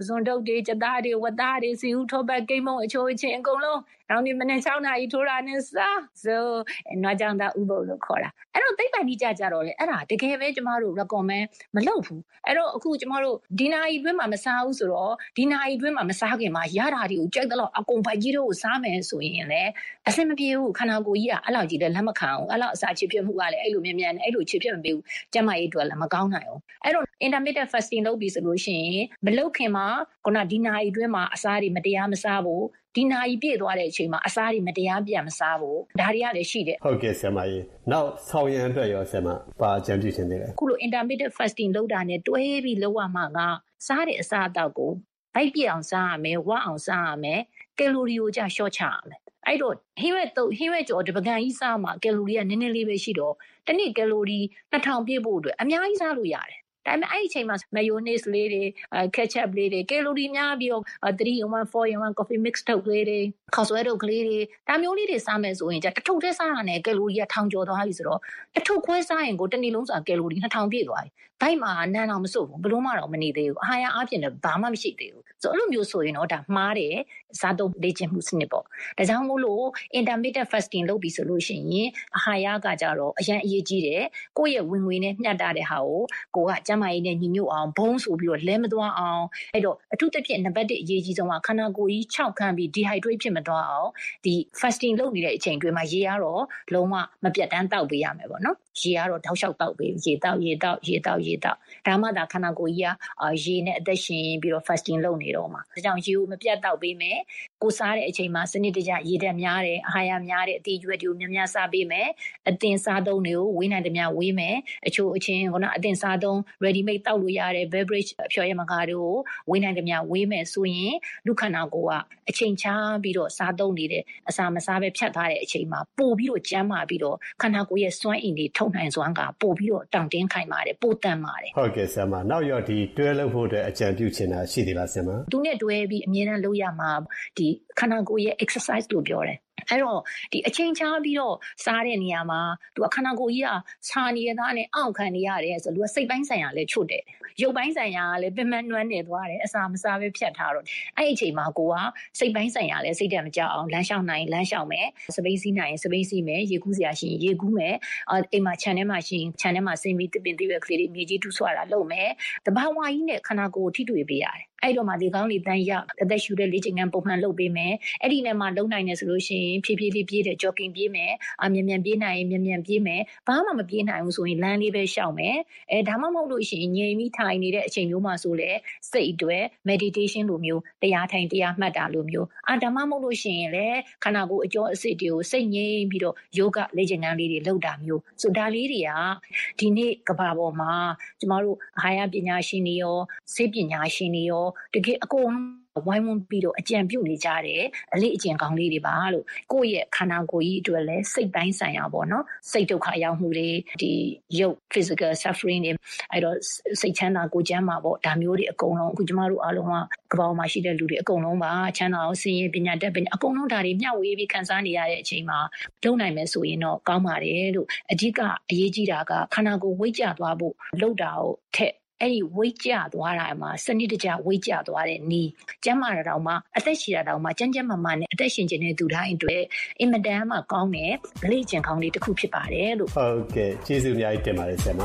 ပစွန်တုတ်တွေကြက်သားတွေဝက်သားတွေစီဦးထောပတ်ကိမ့်မုံအချိုးချင်းအကုန်လုံးနောက်နေ့မနေ့6နာရီထိုးတာနဲ့စားဆိုနွားကြောင်သားဥပုပ်လို့ခေါ်တာအဲ့တော့သိပ္ပံကြီးကြတော့လေအဲ့ဒါတကယ်ပဲကျမတို့ recommend မလုပ်ဘူးအဲ့တော့အခုကျမတို့ဒီနာရီတွင်းမှာမစားဘူးဆိုတော့ဒီနာရီတွင်းမှာမစားခင်မှာရတာတွေကိုကြိုက်တော့အကုန်ပိုက်ကြီးတို့ကိုစားမယ်ဆိုရင်လည်းအဆင်မပြေဘူးခန္ဓာကိုယ်ကြီးကအဲ့လောက်ကြီးလည်းလက်မခံအောင်အဲ့လောက်အစာချစ်ဖြစ်မှုကလည်းအဲ့လိုမြန်မြန်နဲ့အဲ့လိုချစ်ဖြစ်မပေးဘူးကျမကြီးတို့လည်းမကောင်းနိုင်ဘူးအဲ့တော့ intermittent fasting လုပ်ပြီးဆိုလို့ရှိရင်မလုပ်ခင်မှာခုနဒီနာရီတွင်းမှာအစာတွေမတရားမစားဘူးဒီနာရီပြည့်သွားတဲ့အချိန်မှာအစားတွေမတရားပြန်မစားဘူးဒါတွေကလည်းရှိတယ်ဟုတ်ကဲ့ဆရာမကြီးနောက်ဆောင်ရန်အတွက်ရောဆရာမပါကြံပြုခြင်းသေးတယ်ခုလို intermittent fasting လုပ်တာနဲ့တွဲပြီးလုပ်ရမှာကစားတဲ့အစာအသောက်ကိုဗိုက်ပြည့်အောင်စားရမယ်ဝအောင်စားရမယ်ကယ်လိုရီကိုလျှော့ချရမယ်အဲ့တော့ဟင်းဝဲကြော်တပကံကြီးစားမှာကယ်လိုရီကနည်းနည်းလေးပဲရှိတော့တစ်နေ့ကယ်လိုရီ2000ပြည့်ဖို့အတွက်အများကြီးစားလို့ရတယ်ဒါပေမဲ့အဲ့ဒီအချိန်မှာ mayonnaise လေးတွေketchup လေးတွေကယ်လိုရီများပြီးတော့3 in 1 4 in 1 coffee mix ထုတ်လေးတွေခေါက်ဆွဲထုတ်ကလေးတွေဒါမျိုးလေးတွေစားမယ်ဆိုရင်တထုပ်တည်းစားရတဲ့ကယ်လိုရီက1000ကျော်သွားပြီဆိုတော့တထုပ်ခွဲစားရင်ကိုတစ်နေ့လုံးစားကယ်လိုရီ2000ပြည့်သွားပြီဘိုက်မှာနန်းအောင်မစိုးဘူးဘလို့မှတော့မနေသေးဘူးအာဟာရအပြင်လည်းဘာမှမရှိသေးဘူးဆိုအဲ့လိုမျိုးဆိုရင်တော့ဒါမှားတယ်စားသုံးလေ့ကျင့်မှုစနစ်ပေါ့ဒါကြောင့်မို့လို့ intermittent fasting လုပ်ပြီးဆိုလို့ရှိရင်အာဟာရကကြတော့အရင်အရေးကြီးတယ်ကိုယ့်ရဲ့ဝင်ငွေနဲ့မျှတတဲ့ဟာကိုကကျန်းမာရေးနဲ့ညီညွတ်အောင်ဘုံဆိုပြီးတော့လဲမသွားအောင်အဲ့တော့အထူးသဖြင့်နံပါတ်1အရေးကြီးဆုံးကခန္ဓာကိုယ်ကြီး6ခန်းပြီး dehydrate ဖြစ်မသွားအောင်ဒီ fasting လုပ်နေတဲ့အချိန်တွေမှာရေကတော့လုံးဝမပြတ်တမ်းတောက်ပေးရမယ်ပေါ့နော်ရေကတော့တောက်လျှောက်တောက်ပေးရေတောက်ဒါမှသာခန္ဓာကိုယ်ကြီးကရေနဲ့အသက်ရှင်ပြီးတော့ fasting လုပ်နေတော့မှာဒါကြောင့်ရေကိုမပြတ်တောက်ပေးမယ်ကိုစားတဲ့အချိန်မှာစနစ်တကျရေဓာတ်များတယ်အာဟာရများတဲ့အသီးအရွက်တွေကိုများများစားပေးမယ်အသင်စားသုံးတွေကိုဝေးနိုင်တဲ့များဝေးမယ်အချို့အချင်းကအသင်စားသုံး ready made တောက်လို့ရတဲ့ beverage အဖျော်ရည်မကားတွေကိုဝေးနိုင်တဲ့များဝေးမယ်ဆိုရင်လူခန္ဓာကိုယ်ကအချိန်ချပြီးတော့စားသုံးနေတဲ့အစာမစားပဲဖြတ်ထားတဲ့အချိန်မှာပို့ပြီးတော့ကျန်းမာပြီးတော့ခန္ဓာကိုယ်ရဲ့စွမ်းအင်တွေထုတ်နိုင်စွမ်းကပို့ပြီးတော့တောင့်တင်းခိုင်ပါတယ်ပို့တန်ပါတယ်ဟုတ်ကဲ့ဆရာမနောက်ရောဒီတွဲလုပ်ဖို့အတွက်အကြံပြုချင်တာရှိသေးလားဆရာမသူနဲ့တွဲပြီးအမြဲတမ်းလုပ်ရမှာဒီခန္ဓာကိုယ်ရဲ့ exercise လို့ပြောတယ်အဲ့တော့ဒီအချိန်ချပြီးတော့စားတဲ့နေရာမှာသူကခန္ဓာကိုယ်ကြီးကစာနေရသားနဲ့အောင့်ခံနေရတယ်ဆိုတော့သူကစိတ်ပိုင်းဆိုင်ရာလည်းချွတ်တယ်ရုပ်ပိုင်းဆိုင်ရာကလည်းပင်ပန်းနွမ်းနေသွားတယ်အစာမစားပဲဖြတ်ထားတော့အဲ့ဒီအချိန်မှာကိုကစိတ်ပိုင်းဆိုင်ရာလည်းစိတ်ဓာတ်မကြအောင်လမ်းလျှောက်နိုင်လမ်းလျှောက်မယ်စပိန်စီးနိုင်စပိန်စီးမယ်ရေကူးစရာရှိရင်ရေကူးမယ်အိမ်မှာခြံထဲမှာရှိရင်ခြံထဲမှာစိမ့်ပြီးတပင်သေးရွက်ကလေးတွေမြေကြီးတူးဆွာတာလုပ်မယ်တဘာဝကြီးနဲ့ခန္ဓာကိုယ်ထိတွေ့ပေးရတယ်အဲ့တော့မှဒီကောင်းလေးတန်းရအသက်ရှူတဲ့လေ့ကျင့်ခန်းပုံမှန်လုပ်ပေးမယ်အဲ့ဒီနဲ့မှလုံနိုင်နေဆိုလို့ရှိရင်ဖြည်းဖြည်းလေးပြေးတဲ့ jogging ပြေးမယ်မြန်မြန်ပြေးနိုင်ရင်မြန်မြန်ပြေးမယ်ဘာမှမပြေးနိုင်ဘူးဆိုရင်လမ်းလေးပဲရှောက်မယ်ဒါမှမဟုတ်လို့ရှိရင်ငြိမ်ပြီးထိုင်နေတဲ့အချိန်မျိုးမှဆိုလဲစိတ်အတွက် meditation လိုမျိုးတရားထိုင်တရားမှတ်တာလိုမျိုးဒါမှမဟုတ်လို့ရှိရင်လည်းခန္ဓာကိုယ်အကျော်အစစ်တွေကိုစိတ်ငြိမ်ပြီးတော့ yoga လေ့ကျင့်ခန်းလေးတွေလုပ်တာမျိုးဆိုဒါလေးတွေကဒီနေ့ကမ္ဘာပေါ်မှာကျမတို့အာဟာရပညာရှင်တွေရောဆေးပညာရှင်တွေရောတကယ်အကုန်ဝိုင်းဝန်းပြီးတော့အကြံပြုနေကြတယ်အလေးအကျင့်ကောင်းလေးတွေပါလို့ကိုယ့်ရဲ့ခန္ဓာကိုယ်ကြီးအတွက်လည်းစိတ်ပိုင်းဆိုင်ရာပေါ့နော်စိတ်ဒုက္ခရောက်မှုတွေဒီရုပ် physical suffering တွေအဲ့တော့စိတ်ချမ်းသာကိုယ်ချမ်းသာပေါ့ဒါမျိုးတွေအကုန်လုံးအခုကျမတို့အားလုံးကကမ္ဘာမှာရှိတဲ့လူတွေအကုန်လုံးပါချမ်းသာအောင်ဆင်းရဲပညာတတ်ပညာအကုန်လုံးဒါတွေမျှဝေပြီးခံစားနေရတဲ့အချိန်မှာလုံနိုင်မယ်ဆိုရင်တော့ကောင်းပါတယ်လို့အဓိကအရေးကြီးတာကခန္ဓာကိုယ်ဝိတ်ကျသွားဖို့လုပ်တာကိုထက်အဲ့ဒီဝိတ်ကျသွားတာမှာစနစ်တကျဝိတ်ကျသွားတဲ့နီးကျမ်းမာတာတောင်မှအသက်ရှင်တာတောင်မှကျန်းမာနဲ့အသက်ရှင်ခြင်းတဲ့သူတိုင်းအတွက်အင်မတန်မှကောင်းတဲ့လေ့ကျင့်ကောင်းလေးတစ်ခုဖြစ်ပါတယ်လို့ဟုတ်ကဲ့ကျေးဇူးအများကြီးတင်ပါတယ်ဆရာမ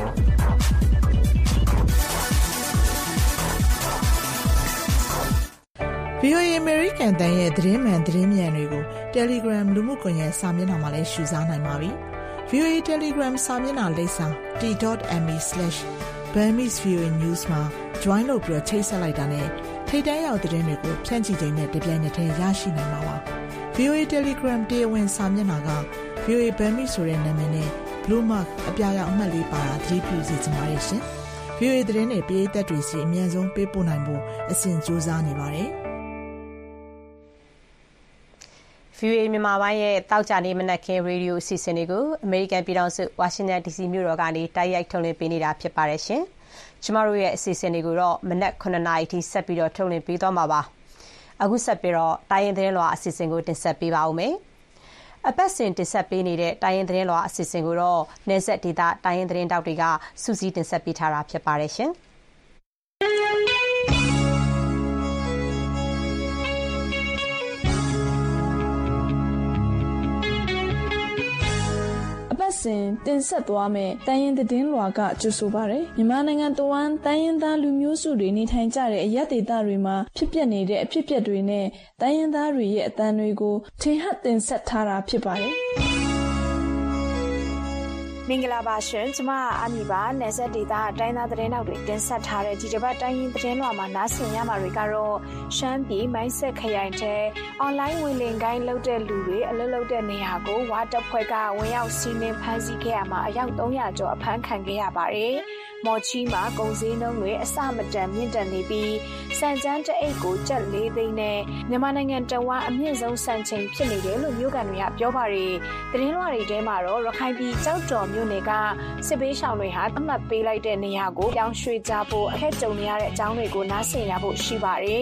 VOA American တန်ရဲ့သတင်းမှန်သတင်းမြန်တွေကို Telegram လူမှုကွန်ရက်စာမျက်နှာမှာလည်းရှုစားနိုင်ပါပြီ။ VOA Telegram စာမျက်နှာလိပ်စာ t.me/Burmese VOA News မှာ join လုပ်ပြီးချိတ်ဆက်လိုက်တာနဲ့ထိပ်တန်းရောက်သတင်းတွေကိုဖြန့်ချိခြင်းနဲ့တပြိုင်နက်တည်းရရှိနိုင်မှာပါ။ VOA Telegram တရားဝင်စာမျက်နှာက VOA Burmese ဆိုတဲ့နာမည်နဲ့ Blue Mark အပြာရောင်အမှတ်လေးပါတာသတိပြုစီချင်ပါတယ်ရှင်။ VOA သတင်းတွေပရိသတ်တွေစီအမြန်ဆုံးပေးပို့နိုင်ဖို့အစဉ်ကြိုးစားနေပါတယ်။ VOA မြန်မာပိုင်းရဲ့တောက်ကြနေမနက်ခင်းရေဒီယိုအစီအစဉ်တွေကိုအမေရိကန်ပြည်ထောင်စုဝါရှင်တန် DC မြို့တော်ကနေတိုက်ရိုက်ထုတ်လွှင့်ပေးနေတာဖြစ်ပါတယ်ရှင်။ကျမတို့ရဲ့အစီအစဉ်တွေကိုတော့မနက်9:00 နာရီထိဆက်ပြီးတော့ထုတ်လွှင့်ပေးသွားမှာပါ။အခုဆက်ပြီးတော့တိုင်းရင်းသတင်းလွှာအစီအစဉ်ကိုတင်ဆက်ပေးပါဦးမယ်။အပတ်စဉ်တင်ဆက်ပေးနေတဲ့တိုင်းရင်းသတင်းလွှာအစီအစဉ်ကိုတော့နယ်စပ်ဒေသတိုင်းရင်းသတင်းတောက်တွေကစူးစီးတင်ဆက်ပေးထားတာဖြစ်ပါတယ်ရှင်။စဉ်တင်ဆက်သွားမယ်တိုင်းရင်းသတင်းလွှာကကြိုဆိုပါရယ်မြန်မာနိုင်ငံတဝန်းတိုင်းရင်းသားလူမျိုးစုတွေနေထိုင်ကြတဲ့အရပ်ဒေသတွေမှာဖြစ်ပျက်နေတဲ့အဖြစ်အပျက်တွေနဲ့တိုင်းရင်းသားတွေရဲ့အသံတွေကိုထင်ဟပ်တင်ဆက်ထားတာဖြစ်ပါတယ်မင်္ဂလာပါရှင်ကျမအာမီပါနယ်စပ်ဒေသတိုင်းသားသတင်းနောက်တွေတင်ဆက်ထားတဲ့ဒီတစ်ပတ်တိုင်းရင်းသတင်းလွှာမှာနားဆင်ရမှာတွေကတော့ရှမ်းပြည်မိုင်းဆက်ခရိုင်တဲ့အွန်လိုင်းဝင်လင်ကိုင်းလုပ်တဲ့လူတွေအလုပ်လုပ်တဲ့နေရာကိုဝါတပ်ဖွဲ့ကဝင်ရောက်စီးနင်းဖမ်းဆီးခဲ့ရမှာအယောက်300ကျော်အဖမ်းခံခဲ့ရပါတယ်မော်ချီမှာကုန်စည်နှုန်းတွေအဆမတန်မြင့်တက်နေပြီးစံကျန်းတအိတ်ကိုကျပ်4သိန်းနဲ့မြန်မာနိုင်ငံတဝန်းအမြင့်ဆုံးစံချိန်ဖြစ်နေတယ်လို့မြို့ကန်တွေကပြောပါတယ်သတင်းလွှာတွေထဲမှာတော့ရခိုင်ပြည်ကျောက်တော်မြို့နယ်ကစစ်ပေးရှောင်တွေဟာအမှတ်ပေးလိုက်တဲ့နေရာကိုပြောင်းရွှေ့ကြဖို့အခက်ကြုံနေရတဲ့အကြောင်းတွေကိုနားဆင်ရဖို့ရှိပါတယ်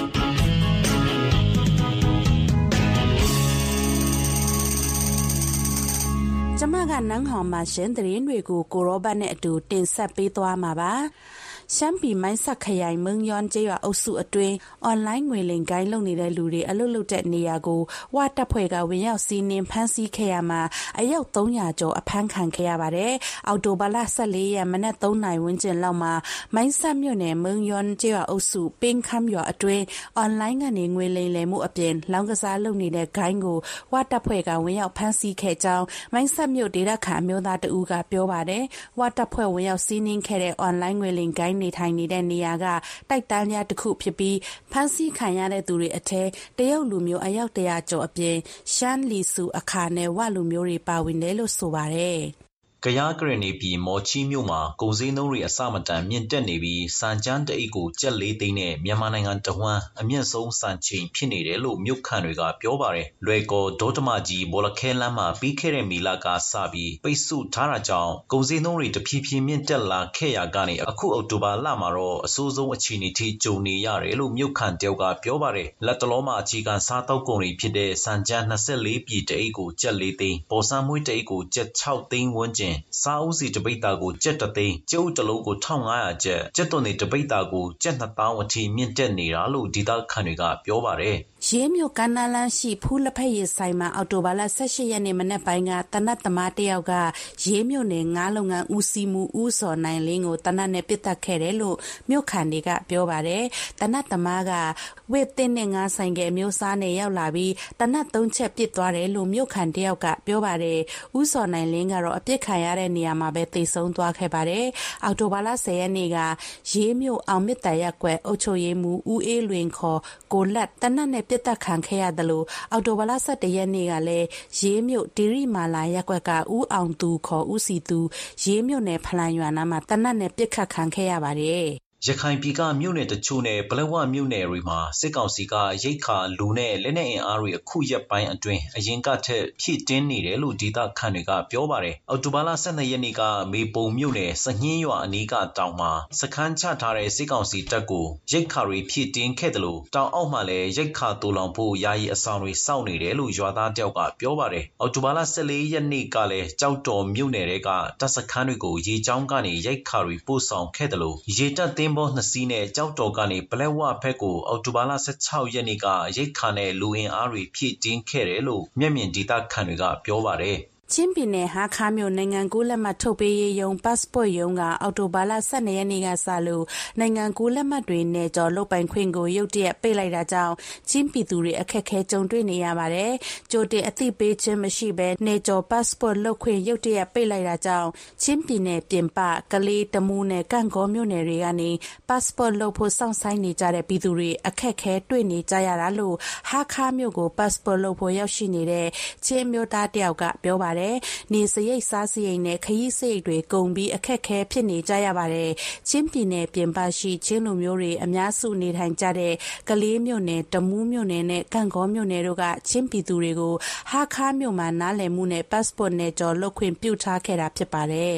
ကျမကနန်းဟောင်မှာရှင်သတင်းတွေကိုကိုရောဘတ်နဲ့အတူတင်ဆက်ပေးသွားမှာပါရှမ်းပြည်မိုင်းဆက်ခရိုင်မုံရွန်းကျေးရွာအုပ်စုအတွင်းအွန်လိုင်းငွေလိမ်ကိုင်းလုပ်နေတဲ့လူတွေအလုပ်လုပ်တဲ့နေရာကိုဝါတပ်ဖွဲ့ကဝင်ရောက်စီးနင်းဖမ်းဆီးခဲ့ရမှာအယောက်300ကျော်အဖမ်းခံခဲ့ရပါတယ်။အော်တိုဘာလ14ရက်မနက်3နာရီဝန်းကျင်လောက်မှာမိုင်းဆက်မြို့နယ်မုံရွန်းကျေးရွာအုပ်စုပင်းခမ်းရွာအတွင်းအွန်လိုင်းကနေငွေလိမ်လည်မှုအပြင်လောင်းကစားလုပ်နေတဲ့ဂိုင်းကိုဝါတပ်ဖွဲ့ကဝင်ရောက်ဖမ်းဆီးခဲ့ကြောင်းမိုင်းဆက်မြို့ဒေသခံအမျိုးသားတဦးကပြောပါတယ်။ဝါတပ်ဖွဲ့ဝင်ရောက်စီးနင်းခဲ့တဲ့အွန်လိုင်းငွေလိမ်ဂိုင်းနေထိုင်နေတဲ့နေရာကတိုက်တန်းရတစ်ခုဖြစ်ပြီးဖမ်းဆီးခံရတဲ့သူတွေအထက်တရုတ်လူမျိုးအယောက်100ကျော်အပြင်ရှမ်းလီစုအခါနဲ့ဝလူမျိုးတွေပါဝင်တယ်လို့ဆိုပါတယ်ကယားကရနေပြည်မော်ချီမြို့မှာကုန်စည်နှုန်းတွေအဆမတန်မြင့်တက်နေပြီးစံကျန်းတအိတ်ကိုကျပ်4သိန်းနဲ့မြန်မာနိုင်ငံတဝန်းအမြင့်ဆုံးစံချိန်ဖြစ်နေတယ်လို့မြို့ခံတွေကပြောပါတယ်။လွယ်ကော်ဒေါတမကြီးဘောလခဲလမ်းမှာပြီးခဲ့တဲ့မီလကစပြီးပိတ်ဆို့ထားတာကြောင့်ကုန်စည်နှုန်းတွေတဖြည်းဖြည်းမြင့်တက်လာခဲ့ရကနေအခုအောက်တိုဘာလမှာတော့အဆိုးဆုံးအခြေအနေထိကြုံနေရတယ်လို့မြို့ခံတယောက်ကပြောပါတယ်။လက်တလုံးမှာအခြေခံစားတောက်ကုန်တွေဖြစ်တဲ့စံကျန်း24ပြည်တအိတ်ကိုကျပ်4သိန်းပေါ်ဆန်းမွေးတအိတ်ကိုကျပ်6သိန်းဝန်းကျင်စားအုပ်စီတပိတ်တာကိုကျပ်3သိန်းကျုပ်တလုံးကို1500ကျပ်ကျပ်သွန်တွေတပိတ်တာကိုကျပ်2000အထိမြင့်တက်နေတာလို့ဒေသခံတွေကပြောပါတယ်ရေးမြို့ကန္နာလန်းရှိဖူးလက်ဖက်ရည်ဆိုင်မှာအော်တိုဘာလ18ရက်နေ့မနက်ပိုင်းကတနတ်သမားတယောက်ကရေးမြို့နယ်ငါးလုပ်ငန်းဦးစီးမှုဦးစော်နိုင်လင်းကိုတနတ်နဲ့ပစ်တက်ခဲ့တယ်လို့မြို့ခံတွေကပြောပါတယ်တနတ်သမားကဝစ်တင်းနဲ့ငါးဆိုင်ကမျိုးစားနဲ့ရောက်လာပြီးတနတ်3ချက်ပစ်သွားတယ်လို့မြို့ခံတယောက်ကပြောပါတယ်ဦးစော်နိုင်လင်းကတော့အပစ်ခံရတဲ့နေရာမှာပဲသေဆုံးသွားခဲ့ပါတယ်အော်တိုဘာလ10ရက်နေ့ကရေးမြို့အောင်မြတ်တရက်ကွယ်အုပ်ချုပ်ရေးမှူးဦးအေးလွင်ခေါ်ကိုလက်တနတ်နဲ့ပစ်တက်ခံခဲ့ရတယ်လို့အော်တိုဘာလ17ရက်နေ့ကလည်းရေးမြို့ဒီရီမာလာရက်ကွက်ကဦးအောင်သူခေါ်ဦးစီသူရေးမြို့နယ်ဖလန်ရွာနာမှာတနတ်နဲ့ပစ်ခတ်ခံခဲ့ရပါတယ်ရခိုင်ပြည်ကမြို့နယ်တချို့နဲ့ပလက်ဝမြို့နယ်တွေမှာစစ်ကောင်စီကရိတ်ခါလူနဲ့လက်နက်အင်အားတွေအခုရက်ပိုင်းအတွင်းအရင်ကထက်ဖြည့်တင်းနေတယ်လို့ဒေသခံတွေကပြောပါတယ်။အော်တိုဘာလ12ရက်နေ့ကမေပုံမြို့နယ်စညင်းရွာအနီးကတောင်မှာစခန်းချထားတဲ့စစ်ကောင်စီတပ်ကိုရိတ်ခါတွေဖြည့်တင်းခဲ့တယ်လို့တောင်အောက်မှာလည်းရိတ်ခါတူလောင်ဖို့ယာယီအဆောင်တွေစောင့်နေတယ်လို့ရွာသားတယောက်ကပြောပါတယ်။အော်တိုဘာလ14ရက်နေ့ကလည်းကြောက်တော်မြို့နယ်ကတပ်စခန်းတွေကိုရေကြောင်းကနေရိတ်ခါတွေပို့ဆောင်ခဲ့တယ်လို့ရေတပ်သင်းဘော2စီးနဲ့ကြောက်တော်ကနေပလက်ဝဘက်ကိုအော်တိုဘာလ16ရက်နေ့ကရိတ်ခါနဲ့လူအင်အားတွေဖြည့်တင်းခဲ့တယ်လို့မျက်မြင်ဒေသခံတွေကပြောပါတယ်ချင်းပြည်နယ်ဟာခါမြို့နိုင်ငံကူးလက်မှတ်ထုတ်ပေးရေးရုံး passport ရုံးကအော်တိုဘာလ12ရက်နေ့ကစလို့နိုင်ငံကူးလက်မှတ်တွေနဲ့ကြော်လုတ်ပိုင်ခွင့်ကိုရုတ်တရက်ပိတ်လိုက်တာကြောင့်ချင်းပြည်သူတွေအခက်အခဲကြုံတွေ့နေရပါတယ်။ကြိုတင်အသိပေးခြင်းမရှိဘဲနေကြော် passport လုတ်ခွင့်ရုတ်တရက်ပိတ်လိုက်တာကြောင့်ချင်းပြည်နယ်ပြင်ပကလေးတမူးနဲ့ကန့်ကောမြို့နယ်တွေကနေ passport လုတ်ဖို့စောင့်ဆိုင်းနေကြတဲ့ပြည်သူတွေအခက်အခဲတွေ့နေကြရတာလို့ဟာခါမြို့ကို passport လုတ်ဖို့ရောက်ရှိနေတဲ့ချင်းမျိုးသားတယောက်ကပြောပါတယ်နေစရိတ်စားစရိတ်နဲ့ခရီးစရိတ်တွေကုန်ပြီးအခက်ခဲဖြစ်နေကြရပါတယ်ချင်းပြည်နယ်ပြင်ပရှိချင်းလူမျိုးတွေအများစုနေထိုင်ကြတဲ့ကလေးမြို့နယ်တမူးမြို့နယ်နဲ့ကန့်ကောမြို့နယ်တို့ကချင်းပြည်သူတွေကိုဟာခါမြို့မှာနားလည်မှုနဲ့ passport နဲ့ကြော်လုတ်ခွင့်ပြုထားခဲ့တာဖြစ်ပါတယ်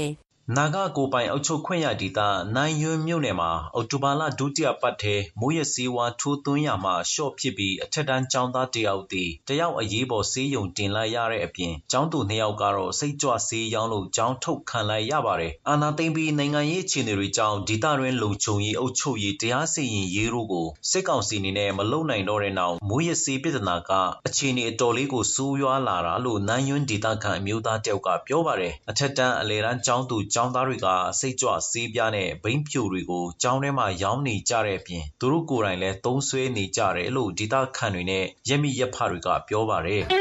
နာဂကိုပိုင်အုပ်ချုပ်ခွင့်ရဒေသနိုင်ယွန်းမြို့နယ်မှာအော်တိုဘာလဒုတိယပတ်ထဲမိုးရစေးဝါထိုးသွင်းရမှာရှော့ဖြစ်ပြီးအထက်တန်းကျောင်းသားတယောက်တယောက်အရေးပေါ်ဆေးရုံတင်လိုက်ရတဲ့အပြင်ကျောင်းသူ2ယောက်ကတော့စိတ်ကြွဆေးရောင်းလို့ကျောင်းထုတ်ခံလိုက်ရပါတယ်။အာဏာသိမ်းပြီးနိုင်ငံရေးအခြေအနေတွေကြောင့်ဒေသတွင်းလုံခြုံရေးအုပ်ချုပ်ရေးတရားစီရင်ရေးတို့ကိုစစ်ကောင်စီအနေနဲ့မလုပ်နိုင်တော့တဲ့နောက်မိုးရစေးပြဿနာကအခြေအနေအတော်လေးကိုဆိုးရွားလာတာလို့နိုင်ယွန်းဒေသခံအမျိုးသားတယောက်ကပြောပါတယ်။အထက်တန်းအလယ်တန်းကျောင်းသူကျောင်းသားတွေကစိတ်ကြွဆေးပြားနဲ့ဘိန်းဖြူတွေကိုကျောင်းထဲမှာရောင်းနေကြတဲ့အပြင်သူတို့ကိုယ်တိုင်လည်းသုံးစွဲနေကြတယ်လို့ဒေသခံတွေနဲ့ရက်မိရက်ဖတွေကပြောပါတယ်။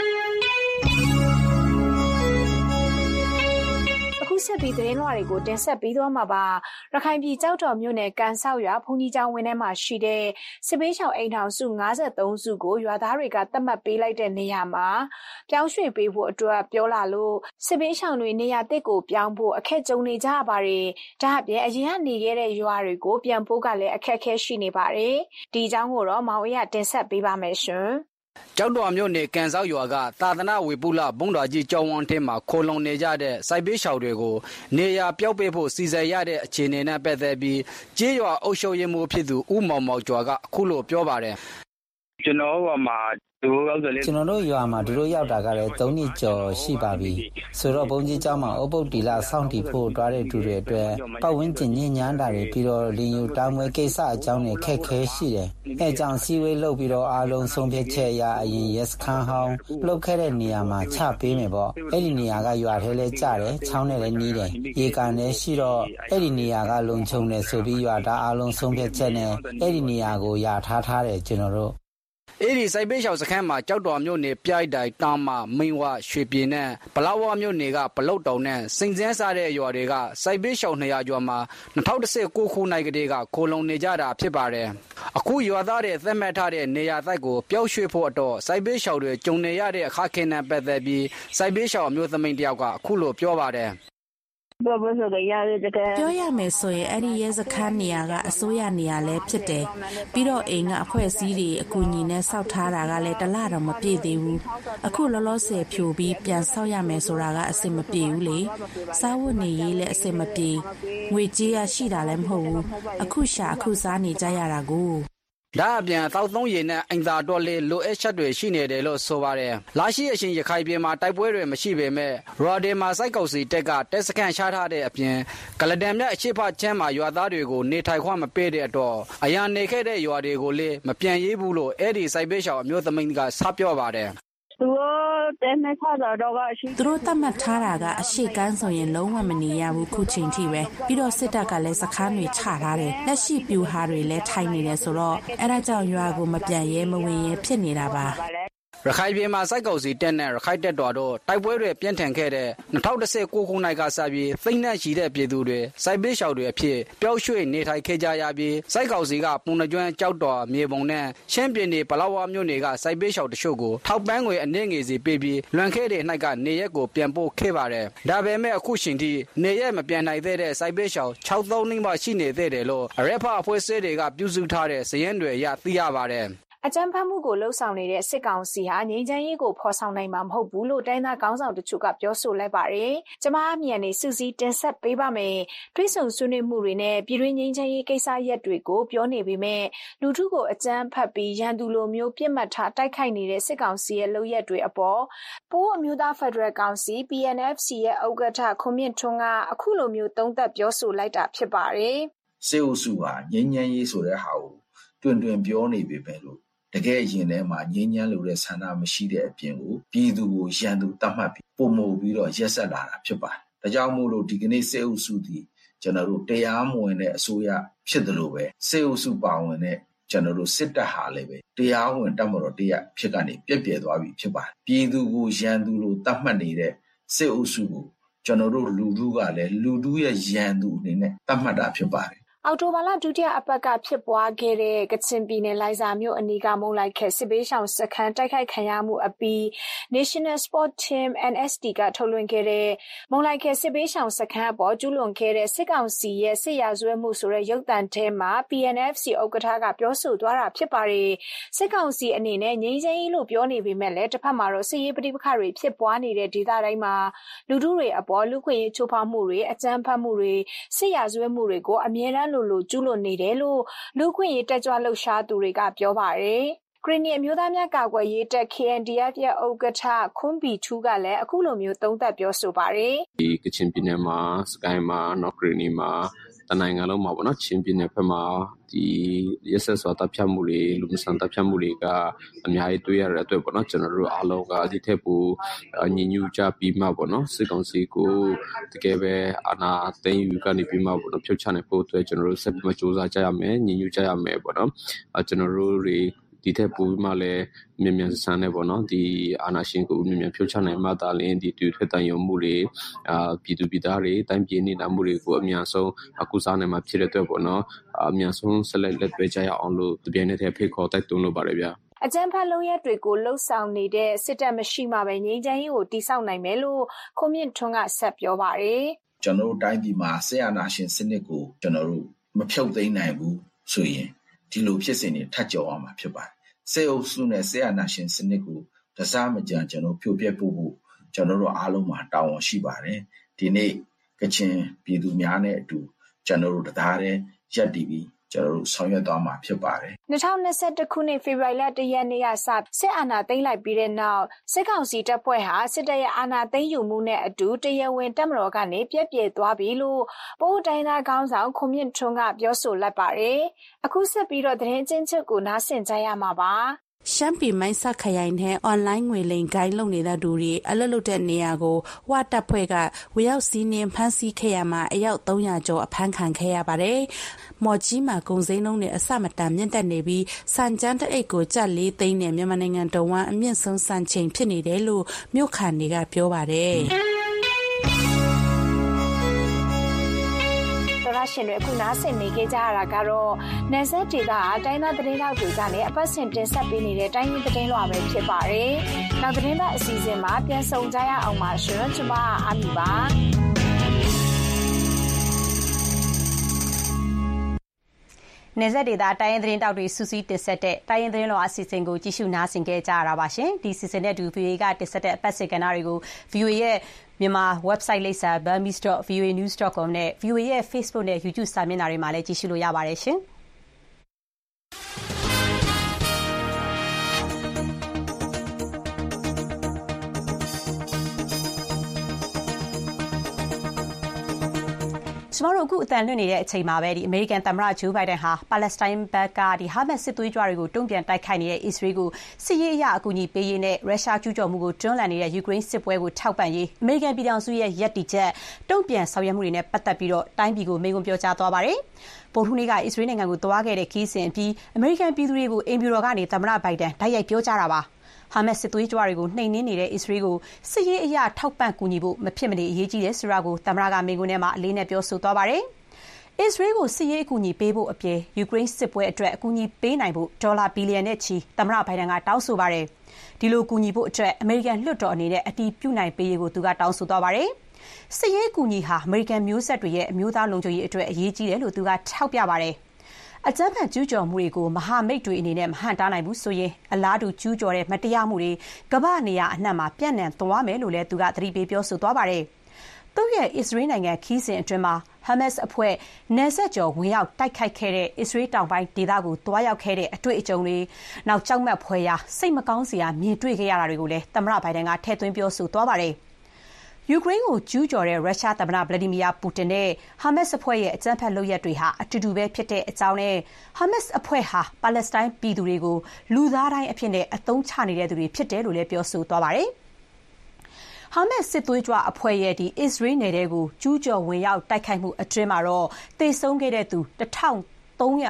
ဆက်ပြီးသတင်းလွှာတွေကိုတင်ဆက်ပေးသွားမှာပါရခိုင်ပြည်ကြောက်တော်မြို့နယ်ကန်ဆောက်ရွာဘုန်းကြီးကျောင်းဝင်းထဲမှာရှိတဲ့စစ်ပေးချောင်အိမ်ထောင်စု53စုကိုရွာသားတွေကသတ်မှတ်ပေးလိုက်တဲ့နေရာမှာပြောင်းရွှေ့ပေးဖို့အတွက်ပြောလာလို့စစ်ပေးချောင်တွေနေရာတစ်ကိုပြောင်းဖို့အခက်ကြုံနေကြရပါတယ်ဒါအပြင်အရင်ကနေခဲ့တဲ့ရွာတွေကိုပြန်ဖို့ကလည်းအခက်အခဲရှိနေပါတယ်ဒီအကြောင်းကိုတော့မောင်ဝေးကတင်ဆက်ပေးပါမယ်ရှင်ကျောက်တော်မြို့နယ်ကန်ဆောက်ရွာကသာသနာဝေပုလဘုံတော်ကြီးကျောင်းဝန်းထဲမှာခိုလုံနေကြတဲ့စိုက်ပေးရှောင်တွေကိုနေရာပြောက်ပေးဖို့စီစဉ်ရတဲ့အခြေအနေနဲ့ပတ်သက်ပြီးကျေးရွာအုပ်ချုပ်ရေးမှူးဖြစ်သူဦးမောင်မောင်ကျော်ကအခုလိုပြောပါတယ်ကျွန်တော်တို့မှာရွာမှာသူတို့ရောက်တာကလည်း3နှစ်ကျော်ရှိပါပြီဆိုတော့ဘုန်းကြီးကျောင်းမှာအုပ်ပုတ်တီလာစောင့်တည်ဖို့တွားတဲ့သူတွေအတွက်ပတ်ဝန်းကျင်ညဉ့်ညမ်းတာတွေပြီးတော့လင်းယူတောင်းမွေးကိစ္စအကြောင်းတွေခက်ခဲရှိတယ်အဲကြောင့်စီဝေးလုပ်ပြီးတော့အားလုံးဆုံးဖြတ်ချက်အရအရင်ရက်စခန်းဟောင်းလုပ်ခဲ့တဲ့နေရာမှာချပေးမယ်ပေါ့အဲ့ဒီနေရာကရွာထဲလဲကျတယ်ချောင်းနဲ့လည်းနီးတယ်ရေကန်လည်းရှိတော့အဲ့ဒီနေရာကလုံခြုံတယ်ဆိုပြီးရွာသားအားလုံးဆုံးဖြတ်ချက်နဲ့အဲ့ဒီနေရာကိုယာထားတယ်ကျွန်တော်တို့အဲ့ဒီစိုက်ပေးရှောင်စခန်းမှာကြောက်တော်မြို့နယ်ပြိုက်တိုင်တောင်မမိန်ဝရွှေပြည်နဲ့ပလောဝမြို့နယ်ကပလုတ်တုံနဲ့စိန်စန်းစားတဲ့ရွာတွေကစိုက်ပေးရှောင်200ကျော်မှာ2019ခုနှစ်ကတည်းကခိုလုံနေကြတာဖြစ်ပါတယ်အခုရွာသားတွေသတ်မှတ်ထားတဲ့နေရာတိုက်ကိုပျောက်ရွှေ့ဖို့အတွက်စိုက်ပေးရှောင်တွေကြုံနေရတဲ့အခက်အခဲနဲ့ပတ်သက်ပြီးစိုက်ပေးရှောင်အမျိုးသမီးတယောက်ကအခုလိုပြောပါတယ်ပြောရမယ်ဆိုရင်အဲ့ဒီရဲစခန်းနေရာကအစိုးရနေရာလည်းဖြစ်တယ်ပြီးတော့အိမ်ကအဖွဲ့အစည်းတွေအကူအညီနဲ့စောက်ထားတာကလည်းတစ်လတော့မပြည့်သေးဘူးအခုလောလောဆယ်ဖြိုပြီးပြန်ဆောက်ရမယ်ဆိုတာကအဆင်မပြေဘူးလေစားဝတ်နေရေးလည်းအဆင်မပြေငွေကြေးရရှိတာလည်းမဟုတ်ဘူးအခုရှာအခုစားနေကြရတာကိုဒါအပြင်သောက်သုံးရည်နဲ့အင်တာတော်လေးလိုအပ်ချက်တွေရှိနေတယ်လို့ဆိုပါတယ်။လာရှိအရှင်ရခိုင်ပြည်မှာတိုက်ပွဲတွေမရှိပေမဲ့ရော်ဒီမှာစိုက်ကုတ်စီတက်ကတက်စကန်ချထားတဲ့အပြင်ကလဒံမြတ်အရှိဖချမ်းမှာရွာသားတွေကိုနေထိုင်ခွင့်မပေးတဲ့အတွက်အရာနေခဲ့တဲ့ရွာတွေကိုလည်းမပြန်ရေးဘူးလို့အဲ့ဒီစိုက်ပေးရှောင်အမျိုးသမီးကစပြောပါတယ်သူတို့တတ်မှတ်ထားတာကအရှိကန်းဆိုရင်လုံးဝမနေရဘူးခုချိန်ထိပဲပြီးတော့စစ်တပ်ကလည်းစခန်းတွေချထားတယ်လက်ရှိပြူဟာတွေလည်းထိုင်နေတယ်ဆိုတော့အဲ့ဒါကြောင့်ရွာကိုမပြန်ရဲမဝင်ရဲဖြစ်နေတာပါရခိုင်ပြည်မှာစိုက်ကုတ်စီတက်နဲ့ရခိုင်တက်တော်တို့တိုက်ပွဲတွေပြင်းထန်ခဲ့တဲ့2019ခုနှစ်ကစပြီးသိန်းနဲ့ရှိတဲ့ပြည်သူတွေစိုက်ပေးရှောင်တွေအဖြစ်ပျောက်ရွှေ့နေထိုင်ခဲ့ကြရပြီးစိုက်ကုတ်စီကပုံနှကျွမ်းကြောက်တော်မြေပုံနဲ့ရှမ်းပြည်နယ်ပလောဝမြို့နယ်ကစိုက်ပေးရှောင်တချို့ကိုထောက်ပန်းငွေအနည်းငယ်စီပေးပြီးလွန်ခဲ့တဲ့နှစ်ကနေရက်ကိုပြန်ပို့ခဲ့ပါတယ်ဒါပေမဲ့အခုချိန်ထိနေရက်မပြန်နိုင်သေးတဲ့စိုက်ပေးရှောင်63နှိမ့်မှရှိနေသေးတယ်လို့အရက်ဖအဖွဲ့အစည်းတွေကပြုစုထားတဲ့စာရင်းတွေအရသိရပါတယ်အကြမ်းဖက်မှုကိုလှုံ့ဆော်နေတဲ့စစ်ကောင်စီဟာငြိမ်းချမ်းရေးကိုဖော်ဆောင်နိုင်မှာမဟုတ်ဘူးလို့တိုင်းသားခေါင်းဆောင်တချို့ကပြောဆိုလိုက်ပါတယ်။ကျမအမြင်နဲ့စူးစီးတင်ဆက်ပေးပါမယ်။တွဲဆုံဆွေးနွေးမှုတွေနဲ့ပြည်တွင်းငြိမ်းချမ်းရေးကိစ္စရပ်တွေကိုပြောနေပေမဲ့လူထုကိုအကြမ်းဖက်ပြီးရန်သူလိုမျိုးပြစ်မှတ်ထားတိုက်ခိုက်နေတဲ့စစ်ကောင်စီရဲ့လုပ်ရက်တွေအပေါ်ပိုးအမျိုးသားဖက်ဒရယ်ကောင်စီ PNFC ရဲ့ဥက္ကဋ္ဌခွန်မြင့်ထွန်းကအခုလိုမျိုးသုံးသပ်ပြောဆိုလိုက်တာဖြစ်ပါတယ်။စစ်အုပ်စုဟာငြိမ်းချမ်းရေးဆိုတဲ့ဟာကိုတွင်တွင်ပြောနေပေမဲ့လို့တကယ်ရင်ထဲမှာငြိမ်းချမ်းလို့တဲ့ဆန္ဒမရှိတဲ့အပြင်ကိုပြည်သူကိုရန်သူတတ်မှတ်ပြီးပုံမူပြီးတော့ရက်ဆက်လာတာဖြစ်ပါတယ်။ဒါကြောင့်မို့လို့ဒီကနေ့စစ်အုပ်စုဒီကျွန်တော်တို့တရားမဝင်တဲ့အစိုးရဖြစ်တယ်လို့ပဲစစ်အုပ်စုပါဝင်တဲ့ကျွန်တော်တို့စစ်တပ်ဟာလည်းပဲတရားဝင်တပ်မတော်တရားဖြစ်ကနေပြည့်ပြည့်သွားပြီဖြစ်ပါတယ်။ပြည်သူကိုရန်သူလို့တတ်မှတ်နေတဲ့စစ်အုပ်စုကိုကျွန်တော်တို့လူထုကလည်းလူထုရဲ့ရန်သူအနေနဲ့တတ်မှတ်တာဖြစ်ပါတယ်အော်တိုဘာလဒုတိယအပတ်ကဖြစ်ပွားခဲ့တဲ့ကချင်ပြည်နယ်လိုင်ဇာမြို့အနီးကမုံလိုက်ခဲစစ်ဘေးရှောင်စခန်းတိုက်ခိုက်ခံရမှုအပြီး National Sport Team NST ကထုတ်လွှင့်ခဲ့တဲ့မုံလိုက်ခဲစစ်ဘေးရှောင်စခန်းအပေါ်ကျူးလွန်ခဲ့တဲ့စစ်ကောင်စီရဲ့စစ်ရာဇဝတ်မှုဆိုတဲ့ရုပ်သံထဲမှာ PNFC ဥက္ကဋ္ဌကပြောဆိုသွားတာဖြစ်ပါတယ်။စစ်ကောင်စီအနေနဲ့ငြိမ်းချမ်းရေးလို့ပြောနေပေမဲ့လည်းတစ်ဖက်မှာတော့စစ်ရေးပဋိပက္ခတွေဖြစ်ပွားနေတဲ့ဒေသတိုင်းမှာလူထုတွေအပေါ်လူခွင့်ရေးချိုးဖောက်မှုတွေအကြမ်းဖက်မှုတွေစစ်ရာဇဝတ်မှုတွေကိုအမြဲတမ်းလိုကျူးလွန်နေတယ်လို့လူခွင့်ရေးတက်ကြွလှုပ်ရှားသူတွေကပြောပါတယ်။ကရင်နီအမျိုးသားများကာကွယ်ရေးတပ် KNDF ရဲ့ဥက္ကဋ္ဌခွန်ဘီထူးကလည်းအခုလိုမျိုးသုံးသပ်ပြောဆိုပါတယ်။ဒီကချင်ပြည်နယ်မှာစကိုင်းမှာနော်ကရင်နီမှာတနိုင်ငံလုံးမှာပေါ့နော်ချင်းပြည်နယ်ဘက်မှာဒီရက်ဆက်စွာတပ်ဖြတ်မှုတွေလူမဆန်တပ်ဖြတ်မှုတွေကအများကြီးတွေ့ရတဲ့အတွက်ပေါ့နော်ကျွန်တော်တို့အားလုံးကဒီထက်ပိုညီညွတ်ကြပြီးမှပေါ့နော်စစ်ကောင်စီကိုတကယ်ပဲအာဏာသိမ်းယူကနေပြီးမှပေါ့နော်ဖြုတ်ချနိုင်ဖို့အတွက်ကျွန်တော်တို့ဆက်ပြီးမှစ조사ကြရမယ်ညီညွတ်ကြရမယ်ပေါ့နော်ကျွန်တော်တို့တွေဒီထက်ပိုပြီးမှလည်းမြန်မြန်ဆန်နေပေါ့နော်ဒီအာဏာရှင်ကိုမြန်မြန်ဖြုတ်ချနိုင်မှသာလင်းဒီတွေ့ထွေးတန်ရုံမှုတွေပြည်သူပြည်သားတွေတိုင်းပြည်နေတာမှုတွေကိုအများဆုံးအခုစားနိုင်မှာဖြစ်တဲ့အတွက်ပေါ့နော်အများဆုံးဆက်လက်တွေ့ကြရအောင်လို့တပြိုင်နက်တည်းဖိတ်ခေါ်တိုက်တွန်းလိုပါတယ်ဗျာအကြမ်းဖက်လုပ်ရက်တွေကိုလှုပ်ဆောင်နေတဲ့စစ်တပ်မရှိမှပဲငြိမ်းချမ်းရေးကိုတည်ဆောက်နိုင်မယ်လို့ခွန်မြင့်ထွန်းကဆက်ပြောပါတယ်ကျွန်တော်တို့တိုင်းပြည်မှာဆရာနာရှင်စနစ်ကိုကျွန်တော်တို့မဖြုတ်သိမ်းနိုင်ဘူးဆိုရင်ဒီလိုဖြစ်စဉ်တွေထပ်ကြော်အောင်မှာဖြစ်ပါတယ်စေအုပ်စုနဲ့ဆေးအာဏာရှင်စနစ်ကိုတစားမကြံကျွန်တော်ဖြိုပြက်ဖို့ကျွန်တော်တို့အားလုံးမှာတာဝန်ရှိပါတယ်ဒီနေ့ကချင်ပြည်သူများနဲ့အတူကျွန်တော်တို့တရားတဲ့ရက်တည်ပြီးကျွန်တော်တို့ဆောင်ရွက်သွားမှာဖြစ်ပါတယ် 2021ခုနှစ်ဖေဖော်ဝါရီလ1ရက်နေ့ကစစစ်အာဏာသိမ်းလိုက်ပြီးတဲ့နောက်စစ်ကောင်စီတပ်ဖွဲ့ဟာစစ်တပ်ရဲ့အာဏာသိမ်းယူမှုနဲ့အတူတရားဝင်တပ်မတော်ကနေပြက်ပြဲသွားပြီလို့ပိုးတိုင်းသားခေါင်းဆောင်ခွန်မြင့်ထွန်းကပြောဆိုလိုက်ပါတယ်အခုဆက်ပြီးတော့သတင်းချင်းချုပ်ကိုနားဆင်ကြရမှာပါရှမ်းပြည်မိုင်းဆခရိုင်ထဲအွန်လိုင်းငွေလိမ်ဂိုင်းလုပ်နေတဲ့သူတွေအလွတ်လွတ်တဲ့နေရာကိုဝတပ်ဖွဲ့ကဝရောက်စီးနင်းဖမ်းဆီးခဲ့ရမှာအယောက်300ကျော်အဖမ်းခံခဲ့ရပါတယ်။မော်ကြီးမှာကုန်စည်နှုန်းတွေအဆမတန်မြင့်တက်နေပြီးစံကျန်းတအိတ်ကိုကျပ်4သိန်းနဲ့မြန်မာနိုင်ငံတော်ဝန်အမြင့်ဆုံးစံချိန်ဖြစ်နေတယ်လို့မြို့ခံတွေကပြောပါတယ်။ရှင်တွေအခုနားဆင်နေကြရတာကတော့နယ်စပ်ဒေသအတိုင်းသားသတင်းတောက်တွေကလည်းအပတ်စဉ်တင်ဆက်ပေးနေတဲ့တိုင်းရင်းသတင်းလွှာပဲဖြစ်ပါတယ်။နောက်သတင်းပတ်အစီအစဉ်မှာပြန်ဆောင်ကြရအောင်ပါရှင်။ကျွန်မအာမီပါ။နယ်စပ်ဒေသတိုင်းရင်းသတင်းတောက်တွေစူးစီးတင်ဆက်တဲ့တိုင်းရင်းသတင်းလွှာအစီအစဉ်ကိုကြည့်ရှုနားဆင်ကြကြရတာပါရှင်။ဒီစီစဉ်တဲ့ VOA ကတင်ဆက်တဲ့အပတ်စဉ်ကဏ္ဍတွေကို VOA ရဲ့မြန်မာ website လိပ်စာ burmese.voanews.com နဲ့ VOA ရဲ့ Facebook နဲ့ YouTube စာမျက်နှာတွေမှာလည်းကြည့်ရှုလို့ရပါတယ်ရှင်။ကျမတို့အခုအတန်လွှင့်နေတဲ့အချိန်မှာပဲအမေရိကန်သမ္မတဂျိုးဘိုင်ဒန်ဟာပါလက်စတိုင်းဘက်ကဟာမတ်စစ်သွေးကြွတွေကိုတုံ့ပြန်တိုက်ခိုက်နေတဲ့အစ္စရေးကိုစစ်ရေးအရအကူအညီပေးရေးနဲ့ရုရှားကျူးကျော်မှုကိုတွန်းလှန်နေတဲ့ယူကရိန်းစစ်ပွဲကိုထောက်ပံ့ရေးအမေရိကန်ပြည်ထောင်စုရဲ့ရပ်တည်ချက်တုံ့ပြန်ဆောင်ရွက်မှုတွေနဲ့ပတ်သက်ပြီးတိုင်းပြည်ကိုမိန့်ခွန်းပြောကြားသွားပါတယ်။ဗုဒ္ဓဟူးနေ့ကအစ္စရေးနိုင်ငံကိုသွားခဲ့တဲ့ခီးစဉ်အပြီးအမေရိကန်ပြည်သူတွေကိုအိမ်ဖြူတော်ကနေသမ္မတဘိုင်ဒန်တိုက်ရိုက်ပြောကြားတာပါ။ဟာမတ်စစ်သွေးကြွတွေကိုနှိမ်နင်းနေတဲ့အစ္စရေးကိုစစ်ရေးအရထောက်ပံ့ကူညီဖို့မဖြစ်မနေအရေးကြီးတယ်ဆိုတာကိုသမ္မတကမိန့်ခွန်းထဲမှာအလေးနဲ့ပြောဆိုသွားပါတယ်။အစ္စရေးကိုစစ်ရေးအကူအညီပေးဖို့အပြင်ယူကရိန်းစစ်ပွဲအတွက်အကူအညီပေးနိုင်ဖို့ဒေါ်လာဘီလီယံနဲ့ချီသမ္မတဘိုင်ဒန်ကတောင်းဆိုပါတယ်။ဒီလိုကူညီဖို့အတွက်အမေရိကန်လွှတ်တော်အနေနဲ့အတည်ပြုနိုင်ပေးရေးကိုသူကတောင်းဆိုသွားပါတယ်။စစ်ရေးအကူအညီဟာအမေရိကန်မျိုးဆက်တွေရဲ့အမျိုးသားလုံခြုံရေးအတွက်အရေးကြီးတယ်လို့သူကထောက်ပြပါတယ်။အကြမ်းဖက်ကျူးကျော်မှုတွေကိုမဟာမိတ်တွေအနေနဲ့မဟန့်တားနိုင်ဘူးဆိုရင်အလားတူကျူးကျော်တဲ့မတရားမှုတွေကမ္ဘာနေရာအနှံ့မှာပြန့်နှံ့သွားမယ်လို့လည်းသူကသတိပေးပြောဆိုသွားပါတယ်။သူ့ရဲ့အစ္စရေးနိုင်ငံခီးစဉ်အတွင်းမှာဟာမတ်စ်အဖွဲ့နယ်စပ်ကျော်ဝင်ရောက်တိုက်ခိုက်ခဲ့တဲ့အစ္စရေးတောင်ပိုင်းဒေသကိုတွားရောက်ခဲ့တဲ့အတွေ့အကြုံတွေနောက်ကြောက်မက်ဖွယ်ရာစိတ်မကောင်းစရာမြင်တွေ့ခဲ့ရတာတွေကိုလည်းသမ္မတဘိုင်ဒန်ကထည့်သွင်းပြောဆိုသွားပါတယ်။ယူကရိန်းကိုကျူးကျော်တဲ့ရုရှားသမ္မတဗလာဒီမီယာပူတင်နဲ့ဟာမတ်စ်အဖွဲ့ရဲ့အကြမ်းဖက်လုပ်ရပ်တွေဟာအတူတူပဲဖြစ်တဲ့အကြောင်းနဲ့ဟာမတ်စ်အဖွဲ့ဟာပါလက်စတိုင်းပြည်သူတွေကိုလူသားတိုင်းအဖြစ်နဲ့အသုံးချနေတဲ့သူတွေဖြစ်တယ်လို့လည်းပြောဆိုသွားပါတယ်။ဟာမတ်စ်စစ်သွေးကြွအဖွဲ့ရဲ့အစ္စရေးနယ်ထဲကိုကျူးကျော်ဝင်ရောက်တိုက်ခိုက်မှုအတွင်းမှာတော့သေဆုံးခဲ့တဲ့သူ1300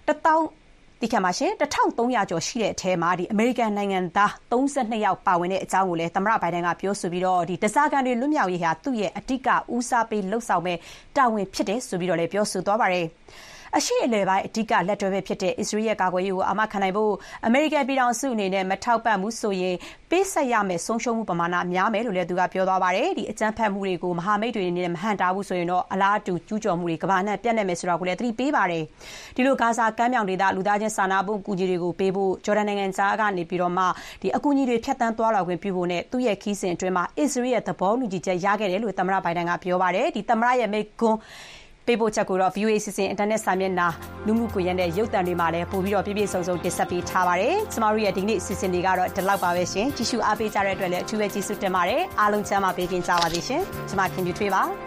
ကျော်ရှိတဲ့အထဲမှာအမေရိကန်နိုင်ငံသား32ယောက်ပါဝင်တဲ့အကြောင်းကိုလည်းသမ္မတဘိုင်ဒန်ကပြောဆိုပြီးတော့ဓားစာခံတွေလွတ်မြောက်ရေးဟာသူ့ရဲ့အဓိကဦးစားပေးလှုပ်ဆောင်မဲ့တာဝန်ဖြစ်တယ်ဆိုပြီးတော့လည်းပြောဆိုသွားပါတယ်။အရှိအလယ်ပိုင်းအဓိကလက်တွဲပဲဖြစ်တဲ့အစ္စရေးရဲ့ကာကွယ်ရေးကိုအာမခံနိုင်ဖို့အမေရိကန်ပြည်ထောင်စုအနေနဲ့မထောက်ပံ့ဘူးဆိုရင်ပေးဆက်ရမယ့်ဆုံးရှုံးမှုပမာဏများမယ်လို့လည်းသူကပြောသွားပါတယ်။ဒီအကြမ်းဖက်မှုတွေကိုမဟာမိတ်တွေအနေနဲ့မဟန့်တားဘူးဆိုရင်တော့အလားတူကျူးကျော်မှုတွေကမ္ဘာနဲ့ပြန့်နှံ့မယ်ဆိုတာကိုလည်းသတိပေးပါတယ်။ဒီလိုဂါဇာကမ်းမြောင်ဒေသလူသားချင်းစာနာမှုအကူအညီတွေကိုပေးဖို့ဂျော်ဒန်နိုင်ငံသားကနေပြီးတော့မှဒီအကူအညီတွေဖြတ်တန်းသွားလာခွင့်ပြုဖို့နဲ့သူ့ရဲ့ခီးစဉ်အတွင်းမှာအစ္စရေးရဲ့သဘောတူညီချက်ရခဲ့တယ်လို့သမ္မတဘိုင်ဒန်ကပြောပါတယ်။ဒီသမ္မတရဲ့မိန့်ခွန်းပေးပို့ချက်ကိုတော့ VOA စီစဉ်အင်တာနက်စာမျက်နှာလူမှုကွန်ရက်နဲ့ရုပ်သံတွေမှာလည်းပို့ပြီးတော့ပြည့်ပြည့်စုံစုံတင်ဆက်ပေးထားပါတယ်။ကျမတို့ရဲ့ဒီနေ့စီစဉ်တွေကတော့ဒီလောက်ပါပဲရှင်။ကြည့်ရှုအားပေးကြတဲ့အတွက်လည်းအထူးပဲကျေးဇူးတင်ပါတယ်။အားလုံးကျမ်းမာပေးခင်ကြပါစေရှင်။ကျမခင်ဗျူထွေးပါ။